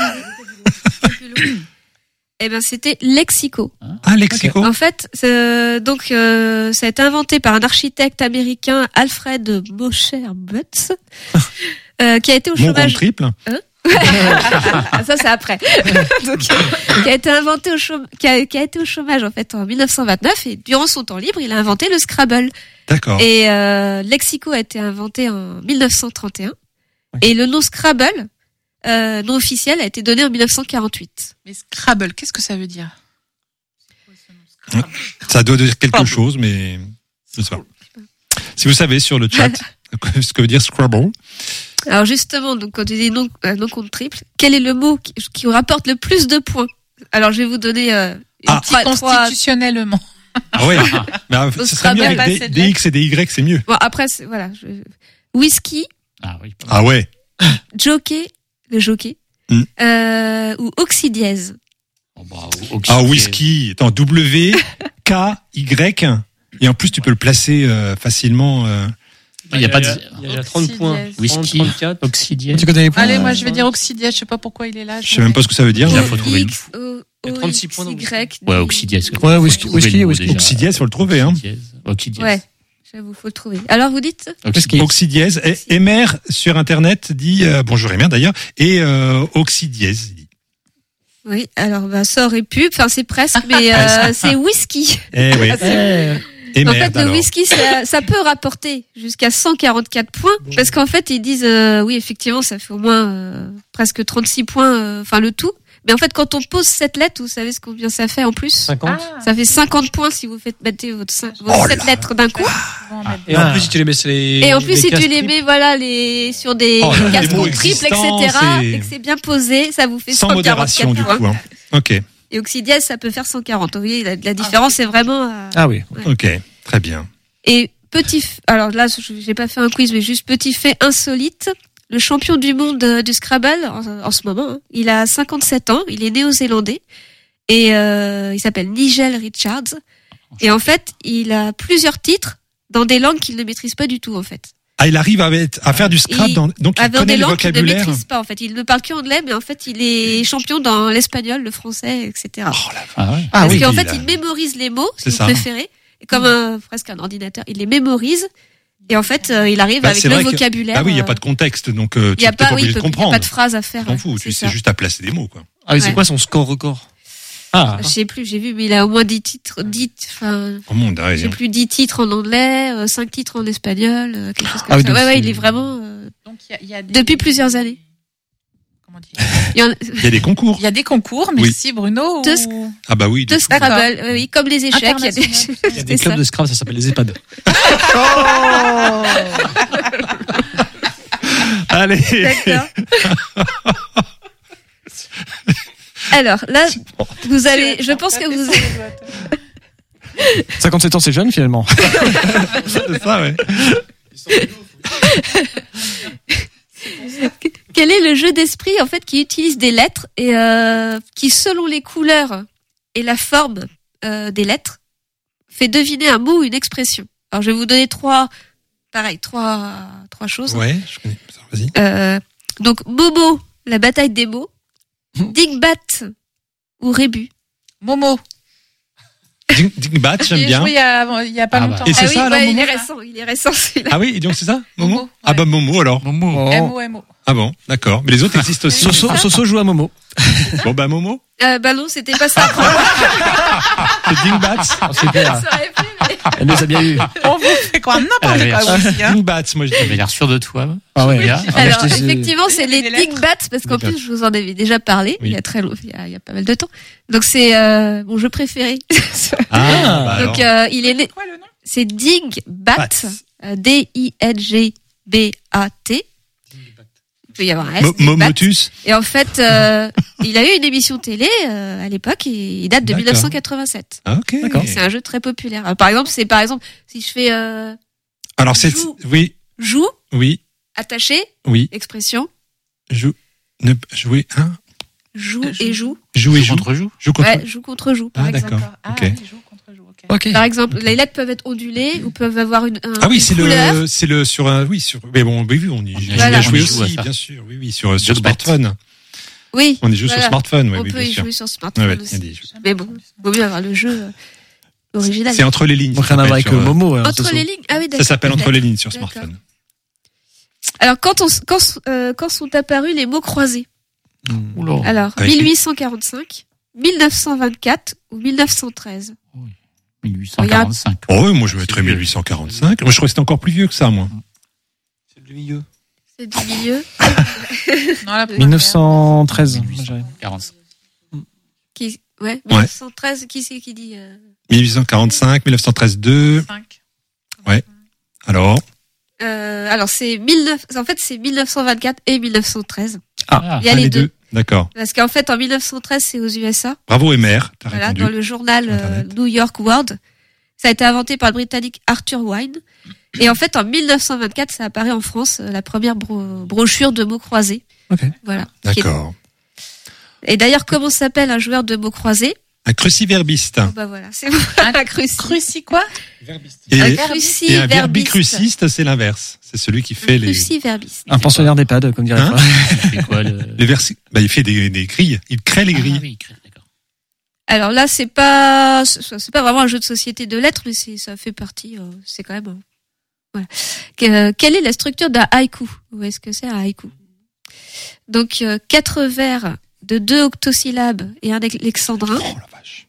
Eh ben, c'était Lexico. Ah, Lexico. En fait, c'est- donc euh, ça a été inventé par un architecte américain, Alfred Mosher Butts, euh, qui a été au Mon compte chômage. triple. Ah, ça c'est après. Donc, qui a été inventé au chômage, qui a, qui a été au chômage en fait en mille neuf cent vingt-neuf et durant son temps libre, il a inventé le Scrabble. D'accord. Et euh, Lexico a été inventé en mille neuf cent trente et un et le nom Scrabble, euh, nom officiel, a été donné en mille neuf cent quarante-huit. Mais Scrabble, qu'est-ce que ça veut dire? Ça doit dire quelque chose, mais je sais pas. Si vous savez sur le chat ce que veut dire Scrabble. Alors justement, donc quand tu dis non, euh, non compte triple, quel est le mot qui, qui vous rapporte le plus de points? Alors je vais vous donner euh, une Ah. trois- trois- Constitutionnellement. Ah ouais. Bah, ce serait mieux Scrabble, avec c'est des, de des X et des Y, c'est mieux. Bon après c'est- voilà, je... whisky, Ah oui. Ah ouais. jockey, le jockey, Hmm. euh, ou oxydièse. Oh, bah, Ah, whisky. Attends, W, K, Y. Et en plus, tu peux le placer euh, facilement. euh. Il n'y a pas de. Il y a trente points. Whisky, trente-quatre. oxydienne. Tu connais les points? Allez, moi, je vais dire oxydièse. Je sais pas pourquoi il est là. Je sais même pas ce que ça veut dire. Il faut trouver le X, O, Il y a O, trente-six X, points dans Y. Ouais, oxydièse. Ouais, whisky, Faut trouver whisky, le mot, whisky. déjà. Oxydièse, faut le trouver, hein. Oxydièse. Oxydièse. Ouais, j'avoue, faut le trouver. Alors vous dites? Oxydièse. Oxydièse. Et Emer sur Internet dit, euh, bonjour Emer d'ailleurs, et euh, oxydièse. il dit. Oui, alors bah ça aurait pu, enfin c'est presque, mais euh, c'est whisky. Eh oui. Et En merde, fait, le alors. whisky, ça, ça peut rapporter jusqu'à cent quarante-quatre points, parce qu'en fait, ils disent, euh, oui, effectivement, ça fait au moins euh, presque trente-six points, euh, enfin le tout. Mais en fait, quand on pose sept lettres, vous savez ce combien ça fait en plus? cinquante. Ça fait cinquante points si vous faites mettre votre, cin- vos Oh là sept lettres d'un coup. Et en plus, si tu les mets sur les. Et en plus, si tu les casse-tripes, mets, voilà, les, sur des Oh là là, cases des mots triples, et existants, cetera, c'est- et que c'est bien posé, ça vous fait Sans cent modération, quarante-quatre du points. coup. Hein. Ok. Et oxydièse, ça peut faire cent quarante. Vous voyez, la, la différence est vraiment, euh, Ah oui. Ok. Très bien. Et petit, f- alors là, je- j'ai pas fait un quiz, mais juste petit fait insolite. Le champion du monde euh, du Scrabble, en, en ce moment, hein, il a cinquante-sept ans, il est néo-zélandais, et euh, il s'appelle Nigel Richards. Et en fait, il a plusieurs titres dans des langues qu'il ne maîtrise pas du tout, en fait. Ah, il arrive à, être- à faire du Scrabble, Il- dans, donc il Avec connaît des le langues qu'il ne vocabulaire. maîtrise pas, en fait. Il ne parle qu'anglais, mais en fait, il est champion dans l'espagnol, le français, et cetera. Oh la Ah ouais. Ah Parce oui, qu'en il fait, a- il mémorise les mots, C'est si vous ça. préférez, et comme un, presque un ordinateur, il les mémorise. Et en fait, euh, il arrive Bah, avec c'est le vrai que- vocabulaire. Bah oui, il n'y a euh, pas de contexte, donc euh, il tu y a n'es pas pas, oui, obligé il de peut- il y a comprendre. pas de phrase à faire. Tu t'en ouais, fous, c'est tu ça. sais juste à placer des mots, quoi. Ah, mais c'est Ouais. quoi son score record? Ah, Je sais plus, j'ai vu, mais il a au moins dix titres, dix, enfin, Au monde, ouais, j'ai plus dix titres en anglais, euh, cinq titres en espagnol, euh, quelque chose comme Ah oui, ça. donc Ouais, ouais, c'est- il est vraiment, euh, Donc il y a, il y a des- depuis plusieurs années. Comment dire Il y en a Il y a des concours. Il y a des concours, merci Bruno. Deux- ou- Ah bah oui. de des- Scrabble, D'accord. oui, comme les échecs, il y a des, International. il y a des c'est clubs ça. de Scrabble, ça s'appelle les EHPAD. Allez. D'accord. Alors là, vous allez, je pense que vous, cinquante-sept ans, c'est jeune finalement. C'est ça, ouais. quel est le jeu d'esprit en fait qui utilise des lettres et euh, qui, selon les couleurs et la forme euh, des lettres, fait deviner un mot ou une expression. Alors je vais vous donner trois, pareil, trois, trois choses. Ouais, je connais. Vas-y. Euh, donc Momo, la bataille des mots, Dingbat ou Rébus. Momo. Ding, Dingbat, j'aime J'ai bien. joué il y a, il y a pas Ah bah. longtemps. Et c'est ah ça, oui, alors, ouais, il Momo est récent, il est récent celui-là. Ah oui, et donc c'est ça, Momo, Momo, Ah ouais. bah Momo alors. Momo. M O M O. Ah bon, d'accord. Mais les autres existent aussi. Soso, Soso joue à Momo. Bon bah Momo, Euh, bah non, c'était pas ça. c'est Dingbat. Oh, super. Ça aurait pu, mais- Elle nous a bien eu. On vous fait croire n'importe Ah, quoi merci. aussi. Hein. Dingbat, moi je Tu avais dis. l'air sûr de toi. Ah ouais. Bien. Ah, Alors, je t'ai- effectivement, c'est les Les lettres. Dingbats, parce qu'en Dingbats. plus, je vous en avais déjà parlé, Oui. il y a très long- il y a, il y a pas mal de temps. Donc, c'est euh, mon jeu préféré. Ah, bah Donc, alors. euh, il est né, Quoi le nom? c'est Dingbat, Bat. euh, D I N G B A T. Il peut y avoir un S. Mo- Dingbat. Momotus. Et en fait, euh, il a eu une émission télé euh, à l'époque, et il date de D'accord. mille neuf cent quatre-vingt-sept. Ah, ok. D'accord. C'est un jeu très populaire. Alors, par exemple, c'est par exemple, si je fais euh, Alors c'est, Joue. oui, joue, oui, attaché, oui. expression, Joue, ne, jouer, hein, joue et joue. jouer, Joue joue, contre joue. joue contre. Ouais, joue contre joue, par Ah, exemple. d'accord. Ah, Ok. oui, joue contre joue. Ok. Ok. Par exemple, les lettres peuvent être ondulées ou peuvent avoir une, un, Ah oui, une c'est couleur. le, c'est le sur un, oui, sur, mais bon, oui, oui, on y, On y on y Voilà. a joué on y joue à aussi, ça. bien sûr, oui, oui, sur, sur Dogbat. smartphone. Oui, On y joue Voilà. sur smartphone, oui, on oui, peut bien y sûr. jouer sur Ouais, smartphone ouais, il y a aussi. des jeux. Mais bon, vaut mieux avoir le jeu euh, original. C'est entre les lignes. Donc ça rien à voir avec s'appelle euh, sur, Momo. hein, Entre Soso. les lignes. Ah oui, Ça d'accord. s'appelle entre peut-être. les lignes sur D'accord. smartphone. Alors, quand on, s- quand, s- euh, quand sont apparus les mots croisés? Hmm. Oula. Alors, Avec les- mille huit cent quarante-cinq, mille neuf cent vingt-quatre ou mille neuf cent treize? mille huit cent quarante-cinq. Oh oui, moi je C'est mettrais vieux. mille huit cent quarante-cinq. Moi je crois que c'était encore plus vieux que ça, moi. C'est du milieu. C'est du milieu. Non, la mille neuf cent treize. mille huit cent quarante-cinq. Qui, ouais, mille neuf cent treize, qui c'est qui dit euh... mille huit cent quarante-cinq, mille neuf cent treize, deux. cinq. Alors, Euh, alors c'est mille neuf en fait c'est mille neuf cent vingt-quatre et mille neuf cent treize. Ah, Il y a ah, les deux. D'accord. Parce qu'en fait en mille neuf cent treize c'est aux U S A, Bravo Emer, t'as voilà, répondu. dans le journal euh, Internet. New York World. Ça a été inventé par le Britannique Arthur Wine. Et en fait en mille neuf cent vingt-quatre ça apparaît en France euh, la première bro- brochure de mots croisés. Ok. Voilà. Qui est- D'accord. Et d'ailleurs comment s'appelle un joueur de mots croisés? Un cruciverbiste. Oh, bah voilà, c'est un cruci. Cruci quoi? Et, Un et un cruciverbiste. verbicruciste, c'est l'inverse. C'est celui qui fait les, Cruciverbiste. Un pensionnaire d'EHPAD, comme dirait Hein Fred. C'est quoi le. les versi... bah, il fait des, des grilles. Il crée les Ah grilles. oui, d'accord. Alors là, c'est pas, c'est c'est pas vraiment un jeu de société de lettres, mais c'est, ça fait partie, euh, c'est quand même, euh, voilà. Que- euh, quelle est la structure d'un haïku? Où est-ce que c'est un haïku? Donc, euh, quatre vers de deux octosyllabes et un alexandrin, Oh la vache.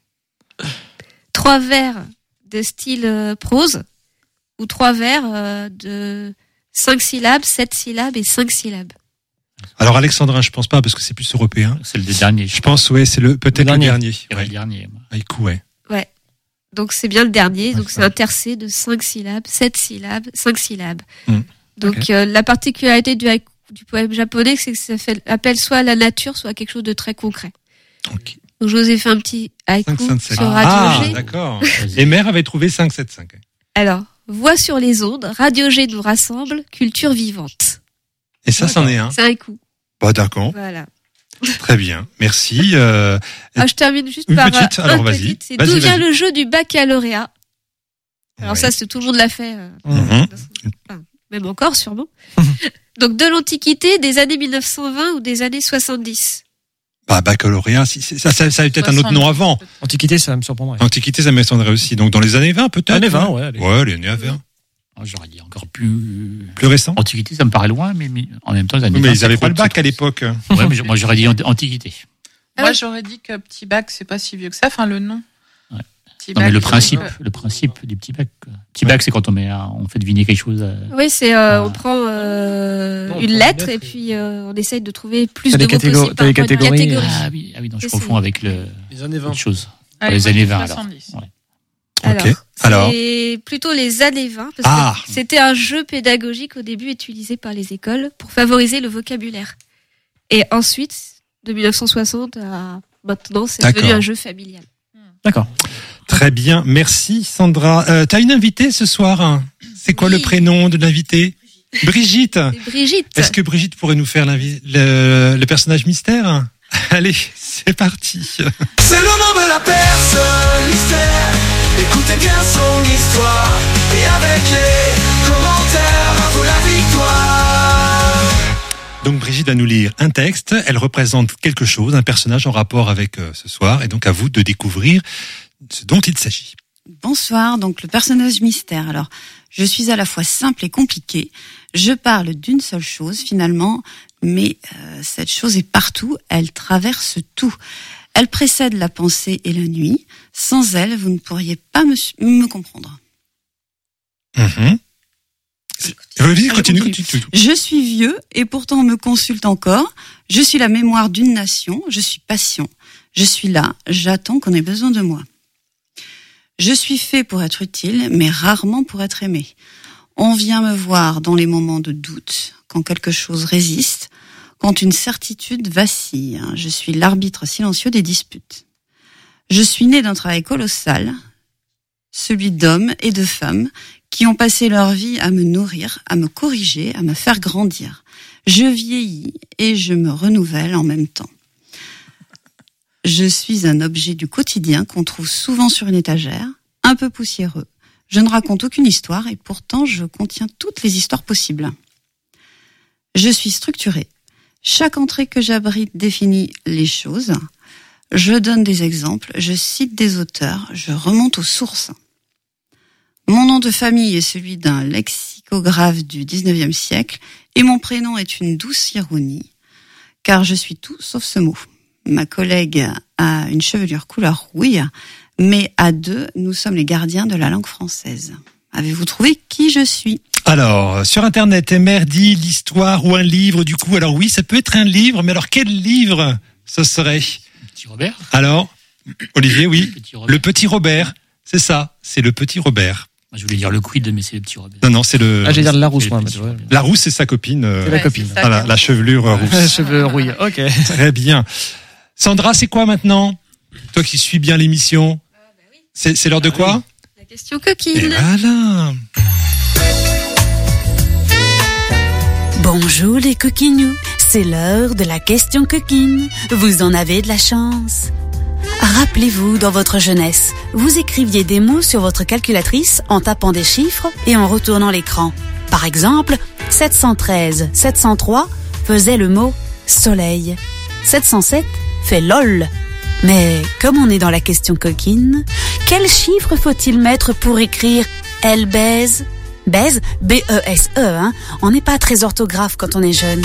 trois vers de style euh, prose, ou trois vers euh, de cinq syllabes, sept syllabes et cinq syllabes. Alors Alexandrin, je pense pas parce que c'est plus européen. C'est le dernier. Je pense, ouais, c'est le peut-être le dernier. dernier. C'est Ouais. le dernier. moi. Haïku, ouais. Donc c'est bien le dernier, donc Ouais, c'est ouais. un tercé de cinq syllabes, sept syllabes, cinq syllabes. Hmm. Donc Ok. euh, la particularité du haïku, du poème japonais, c'est que ça fait appelle soit à la nature, soit à quelque chose de très concret. Ok. Donc je vous ai fait un petit haïku cinq cent sept. sur Ah, Radio G. d'accord. Vas-y. Emer avait trouvé cinq cent soixante-cinq. Alors, voix sur les ondes, Radio G nous rassemble, culture vivante. Et ça, c'en est un. C'est un haïku. Bah, d'accord. Voilà. Très bien. Merci. Euh, Ah, je termine juste Une par petite, euh, alors un vas-y. petit. C'est Vas-y, d'où vient vas-y. le jeu du baccalauréat. Alors ouais. ça, c'est tout le monde l'a fait. euh, Mhm. Enfin, même encore sûrement. Donc de l'Antiquité, des années mille neuf cent vingt ou des années soixante-dix. Bah, baccalauréat, si, c'est- ça, ça, ça a peut-être un autre nom avant. Antiquité, ça me surprendrait. Antiquité, ça m'étonnerait aussi. Donc, dans les années vingt, peut-être. Années vingt, ouais, allez. Ouais, les années vingt. J'aurais dit encore plus. Plus récent. Antiquité, ça me paraît loin, mais, mais en même temps, les années Mais vingt, ils c'est n'avaient pas trop- le bac c'est à trop- l'époque. Ouais, mais moi j'aurais dit ant- antiquité. Moi, j'aurais dit que petit bac, c'est pas si vieux que ça. Enfin, le nom. Ouais. Petit Non, mais bac, le c'est- principe, le principe du petit bac. quoi. Petit bac, c'est quand on met, un- on fait deviner quelque chose. à- Oui, c'est euh, on prend euh, Non, on une prend une lettre lettre et et- puis euh, on essaye de trouver plus T'as de des mots catégor- possibles t'as des par rapport à une catégories. catégorie. Ah oui, ah oui, non, je C'est- confonds avec le, Les années vingt. autre chose. Allez, les moi, années je dis vingt, alors. soixante-dix. Ouais. Alors, Ok. Alors. c'est plutôt les années vingt parce Ah. que c'était un jeu pédagogique au début utilisé par les écoles pour favoriser le vocabulaire. Et ensuite, de mille neuf cent soixante à maintenant, c'est D'accord. devenu un jeu familial. D'accord. Très bien, merci Sandra. Euh, T'as une invitée ce soir, hein. C'est quoi Oui. le prénom de l'invitée? Brigitte. C'est Brigitte. Est-ce que Brigitte pourrait nous faire l'invi- le, le personnage mystère? Allez, c'est parti. C'est le nom de la personne mystère. Écoutez bien son histoire. Et avec les commentaires, à vous la victoire. Donc Brigitte va nous lire un texte, elle représente quelque chose, un personnage en rapport avec euh, ce soir, et donc à vous de découvrir ce dont il s'agit. Bonsoir, donc le personnage mystère. Alors, je suis à la fois simple et compliqué. Je parle d'une seule chose finalement, mais euh, cette chose est partout, elle traverse tout. Elle précède la pensée et la nuit. Sans elle, vous ne pourriez pas me, su- me comprendre. Mhm. Vas-y, continue, continue. Je suis vieux et pourtant on me consulte encore. Je suis la mémoire d'une nation, je suis patient. Je suis là, j'attends qu'on ait besoin de moi. Je suis fait pour être utile, mais rarement pour être aimé. On vient me voir dans les moments de doute, quand quelque chose résiste, quand une certitude vacille. Je suis l'arbitre silencieux des disputes. Je suis né d'un travail colossal, celui d'hommes et de femmes qui ont passé leur vie à me nourrir, à me corriger, à me faire grandir. Je vieillis et je me renouvelle en même temps. Je suis un objet du quotidien qu'on trouve souvent sur une étagère, un peu poussiéreux. Je ne raconte aucune histoire et pourtant je contiens toutes les histoires possibles. Je suis structurée. Chaque entrée que j'abrite définit les choses. Je donne des exemples, je cite des auteurs, je remonte aux sources. Mon nom de famille est celui d'un lexicographe du dix-neuvième siècle et mon prénom est une douce ironie, car je suis tout sauf ce mot. Ma collègue a une chevelure couleur rouille, mais à deux, nous sommes les gardiens de la langue française. Avez-vous trouvé qui je suis ? Alors, sur Internet, Emer dit l'histoire ou un livre, du coup. Alors oui, ça peut être un livre, mais alors quel livre ce serait ? Petit Robert. Alors, Olivier, oui. Le Petit Robert. Le Petit Robert, c'est ça, c'est le Petit Robert. Moi, je voulais dire le quid, mais c'est le Petit Robert. Non, non, c'est le... Ah, j'allais dire Larousse, C'est moi. le mais petit tu vois. Robert. La rousse, c'est sa copine. euh, C'est la Ouais, copine. c'est ça. Voilà, la chevelure euh, rousse. Cheveux rouillés. Ok. Très bien. Sandra, c'est quoi maintenant ? Toi qui suis bien l'émission. C'est, c'est l'heure de quoi ? La question Et coquine. voilà. Bonjour les coquinous, c'est l'heure de la question coquine. Vous en avez de la chance. Rappelez-vous, dans votre jeunesse, vous écriviez des mots sur votre calculatrice en tapant des chiffres et en retournant l'écran. Par exemple, sept cent treize, sept cent trois faisait le mot soleil. sept cent sept fait lol. Mais comme on est dans la question coquine, quel chiffre faut-il mettre pour écrire elle baise ? Baise, B E S E, hein. On n'est pas très orthographe quand on est jeune.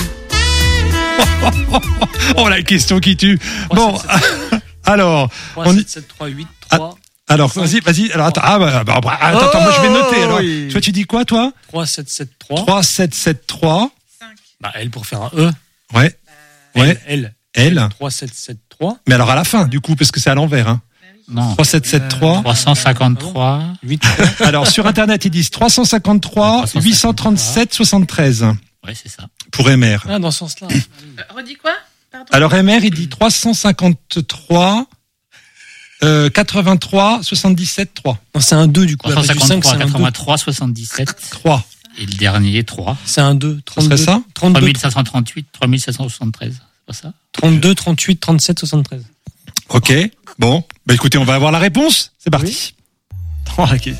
Oh, la question qui tue. Bon, alors, trois, on y- sept, sept, trois, huit, trois. alors, vas-y, vas-y. Alors, attends, ah, bah, bah, bah, attends, attends, moi je vais noter. Alors, oui. toi, tu dis quoi, toi ? trois, sept, sept, trois. trois, sept, sept, trois. Bah, L pour faire un E. Ouais. Ouais. L. L. trois, sept, sept, trois. Mais alors à la fin, du coup, parce que c'est à l'envers, hein. Non. trois, sept, sept, trois. trois cent cinquante-trois. huit. Alors, sur Internet, ils disent trois cent cinquante-trois, huit cent trente-sept, soixante-treize. Ouais, c'est ça. Pour M R. Ah, dans ce sens-là. Euh, redis quoi? Pardon. Alors, M R, il dit trois cent cinquante-trois, euh, quatre-vingt-trois, soixante-dix-sept, trois. Non, c'est un deux, du coup. trois cent Après, du cinq, cinquante-trois, c'est un deux. quatre-vingt-trois, soixante-dix-sept. trois. Et le dernier, trois. C'est un deux. Ce serait trente-deux. ça trente-deux, trois mille cinq cent trente-huit, trois mille sept cent soixante-treize. C'est pas ça? trente-deux, trente-huit, trente-sept, soixante-treize. Ok. Bon. Bah, écoutez, on va avoir la réponse. C'est parti. Oh, ok.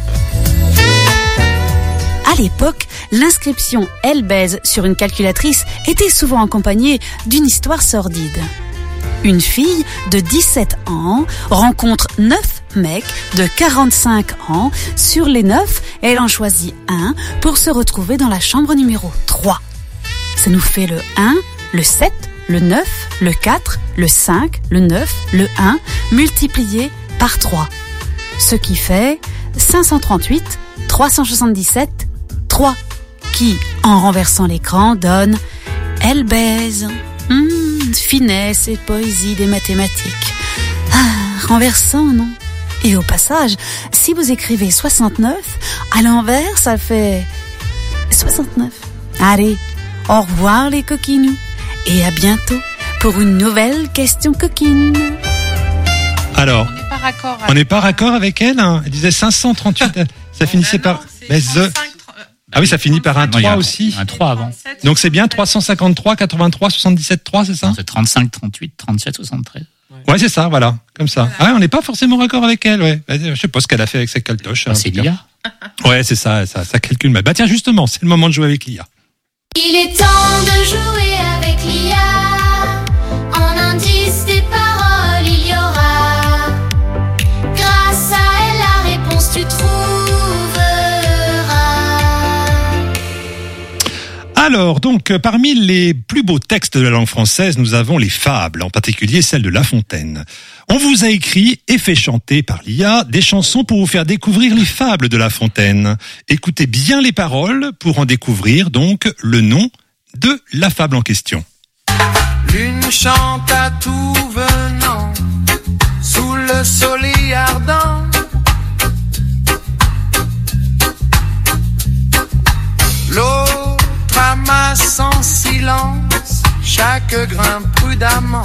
À l'époque, l'inscription « Elle baise » sur une calculatrice était souvent accompagnée d'une histoire sordide. Une fille de dix-sept ans rencontre neuf mecs de quarante-cinq ans. Sur les neuf, Elle en choisit un pour se retrouver dans la chambre numéro trois. Ça nous fait le un, le sept, le neuf, le quatre, le cinq, le neuf, le un, multiplié par trois. Ce qui fait cinq cent trente-huit, trois cent soixante-dix-sept, trois, qui, en renversant l'écran, donne « Elle baise ». Mmh, finesse et poésie des mathématiques. Ah, renversant, non? Et au passage, si vous écrivez soixante-neuf, à l'envers, ça fait soixante-neuf. Allez, au revoir les coquinous. Et à bientôt pour une nouvelle question coquine. Alors, On n'est pas raccord. on n'est pas raccord avec elle, hein. Elle disait cinq cent trente-huit. Ça finissait ben non, par... c'est Mais trente-cinq, the- Ah oui, ça finit par un Non, il y a trois un- aussi. Un trois avant. Donc c'est bien trois cent cinquante-trois, quatre-vingt-trois, soixante-dix-sept, trois, c'est ça? Non, c'est trente-cinq, trente-huit, trente-sept, soixante-treize. Ouais, c'est ça, voilà, comme ça. Ah ouais, on n'est pas forcément raccord avec elle, ouais. Bah, je sais pas ce qu'elle a fait avec sa caltoche. Bah, en c'est tout cas. l'I A. Ouais, c'est ça, ça, ça calcule mal. Bah tiens, justement, c'est le moment de jouer avec l'I A. Il est temps de jouer avec l'I A. En indice des paroles, il y aura. Grâce à elle, la réponse tu trouveras. Alors, donc, euh, parmi les plus beaux textes de la langue française, nous avons les fables, en particulier celle de La Fontaine. On vous a écrit et fait chanter par l'I A des chansons pour vous faire découvrir les fables de La Fontaine. Écoutez bien les paroles pour en découvrir donc le nom de la fable en question. L'une chante à tout venant, sous le soleil ardent. L'autre amasse en silence chaque grain prudemment.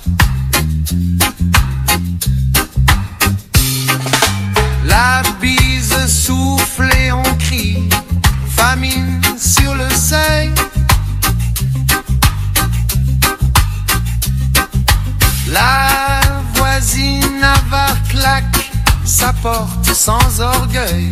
La bise souffle et on crie, famine sur le seuil. La voisine avare claque sa porte sans orgueil.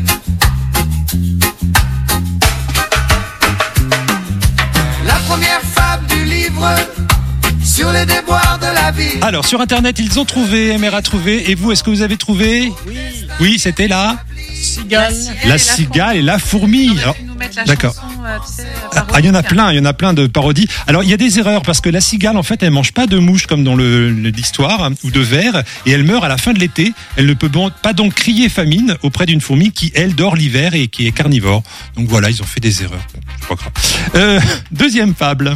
La première fable du livre sur les déboires de la vie. Alors, sur Internet, ils ont trouvé, M R a trouvé, et vous, est-ce que vous avez trouvé? Oui. Oui, c'était la Cigale. La cigale et la fourmi. Alors, d'accord. euh, tu sais, Ah, il y en a plein, il y en a plein de parodies. Alors, il y a des erreurs parce que la cigale, en fait, elle mange pas de mouches comme dans le, le- l'histoire hein, ou de vers, et elle meurt à la fin de l'été. Elle ne peut bon- pas donc crier famine auprès d'une fourmi qui, elle, dort l'hiver et qui est carnivore. Donc voilà, ils ont fait des erreurs. Bon, c'est pas grave. Euh, deuxième fable.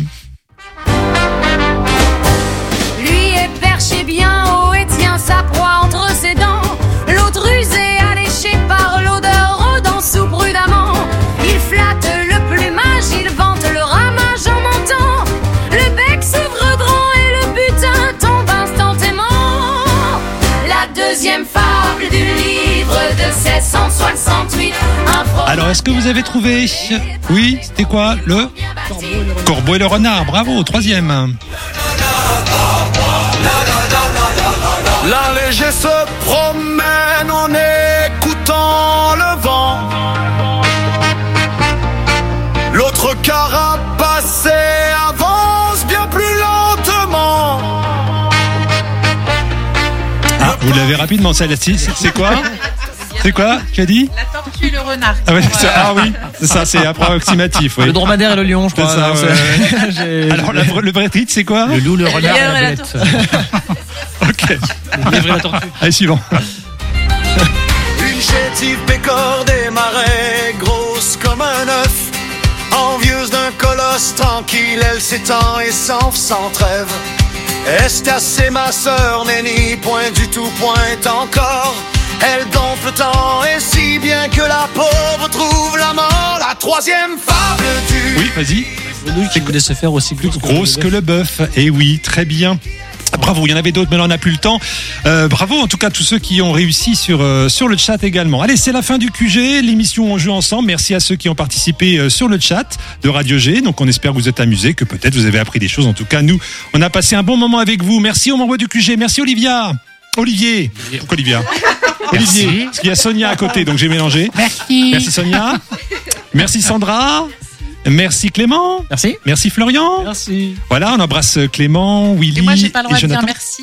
Lui est perché bien haut et tient sa proie entre ses dents. L'autre rusé, alléché par l'odeur, rôdant sous prudemment. Il flatte le plumage, il vante le ramage en montant. Le bec s'ouvre grand et le butin tombe instantanément. La deuxième fable du livre de seize cent soixante-huit. Un fromage Alors, est-ce que vous avez trouvé? Oui, c'était quoi? Le Corbeau et le renard. Bravo, troisième. L'un léger se promène en écoutant le vent. L'autre carapacé avance bien plus lentement. Ah, vous l'avez rapidement, celle-ci. C'est c'est quoi? C'est quoi? Tu as dit? La tortue et le renard. Ah, ouais, c'est- ah oui, c'est ça, c'est approximatif. Oui. Le dromadaire et le lion, je C'est crois. ça, Non, ouais, c'est- ouais. J'ai- Alors, la vra- le vrai titre, c'est quoi? Le loup, le renard et lièvre la et la belette. Ok. Le lièvre et la tortue. Allez, suivant. Une chétive pécore des marais, grosse comme un œuf. Envieuse d'un colosse tranquille, elle s'étend et s'enfle sans trêve. Estacée, ma sœur, n'est ni point du tout, point encore. Elle gonfle tant et si bien que la pauvre trouve la mort. La troisième fable du... Oui, vas-y. Grenouille qui voulait se faire aussi grosse Grosse que le bœuf. Eh oui, très bien. Bravo, il y en avait d'autres, mais là on n'a plus le temps. Euh, bravo en tout cas tous ceux qui ont réussi sur euh, sur le chat également. Allez, c'est la fin du Q G, l'émission On joue ensemble. Merci à ceux qui ont participé euh, sur le chat de Radio G. Donc on espère que vous êtes amusés, que peut-être vous avez appris des choses. En tout cas, nous, on a passé un bon moment avec vous. Merci aux membres du Q G. Merci Olivia. Olivier. Pourquoi Olivia? Olivier. Merci. Parce qu'il y a Sonia à côté, donc j'ai mélangé. Merci. Merci Sonia. Merci Sandra. Merci Clément. Merci. Merci Florian. Merci. Voilà, on embrasse Clément, Willy Et moi, j'ai pas le droit et de dire Jonathan. merci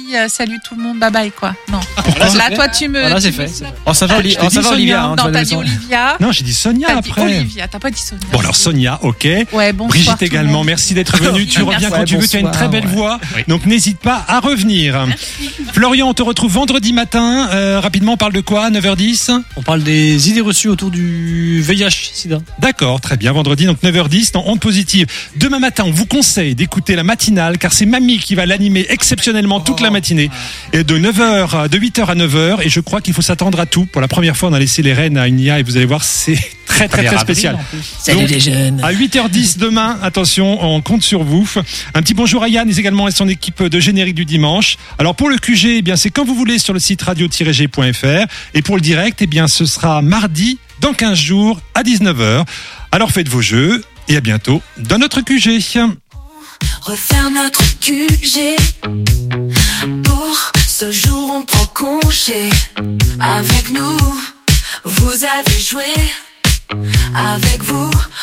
dit euh, salut tout le monde, bye bye quoi. Non. Voilà, c'est Là, fait. toi, tu me. Voilà, tu c'est me fait. slaps. Oh, ça va, Ah, Oli- je t'ai oh, ça dit va, Sonia. Olivia. hein, tu Non, vas t'as le dit sang. Olivia. Non, j'ai dit Sonia T'as dit après. Olivia, t'as pas dit Sonia. Bon alors Sonia, ok. Ouais, bonsoir. Brigitte tout le également, monde. merci d'être venue. Tu Merci. reviens quand Ouais, tu veux, tu as une bonsoir, très belle ouais. voix. Oui. Donc n'hésite pas à revenir. Florian, on te retrouve vendredi matin. Euh, rapidement, on parle de quoi neuf heures dix. On parle des idées reçues autour du V I H sida. D'accord, très bien. Vendredi, donc neuf heures dix dans Onde Positive. Demain matin, on vous conseille d'écouter la matinale car c'est Mamie qui va l'animer exceptionnellement toute la matinée. Et de neuf heures, de huit heures à neuf heures. Et je crois qu'il faut s'attendre à tout. Pour la première fois, on a laissé les rênes à une I A et vous allez voir, c'est très très très spécial. Salut Donc, les jeunes. À huit heures dix demain, attention, on compte sur vous. Un petit bonjour à Yann et également à son équipe de générique du dimanche. Alors pour le Q G, eh bien c'est quand vous voulez sur le site radio tiret g point f r. Et pour le direct, eh bien ce sera mardi dans quinze jours à dix-neuf heures. Alors faites vos jeux et à bientôt dans notre Q G. Refaire notre Q G. Pour ce jour on prend congé. Avec nous, vous avez joué. Avec vous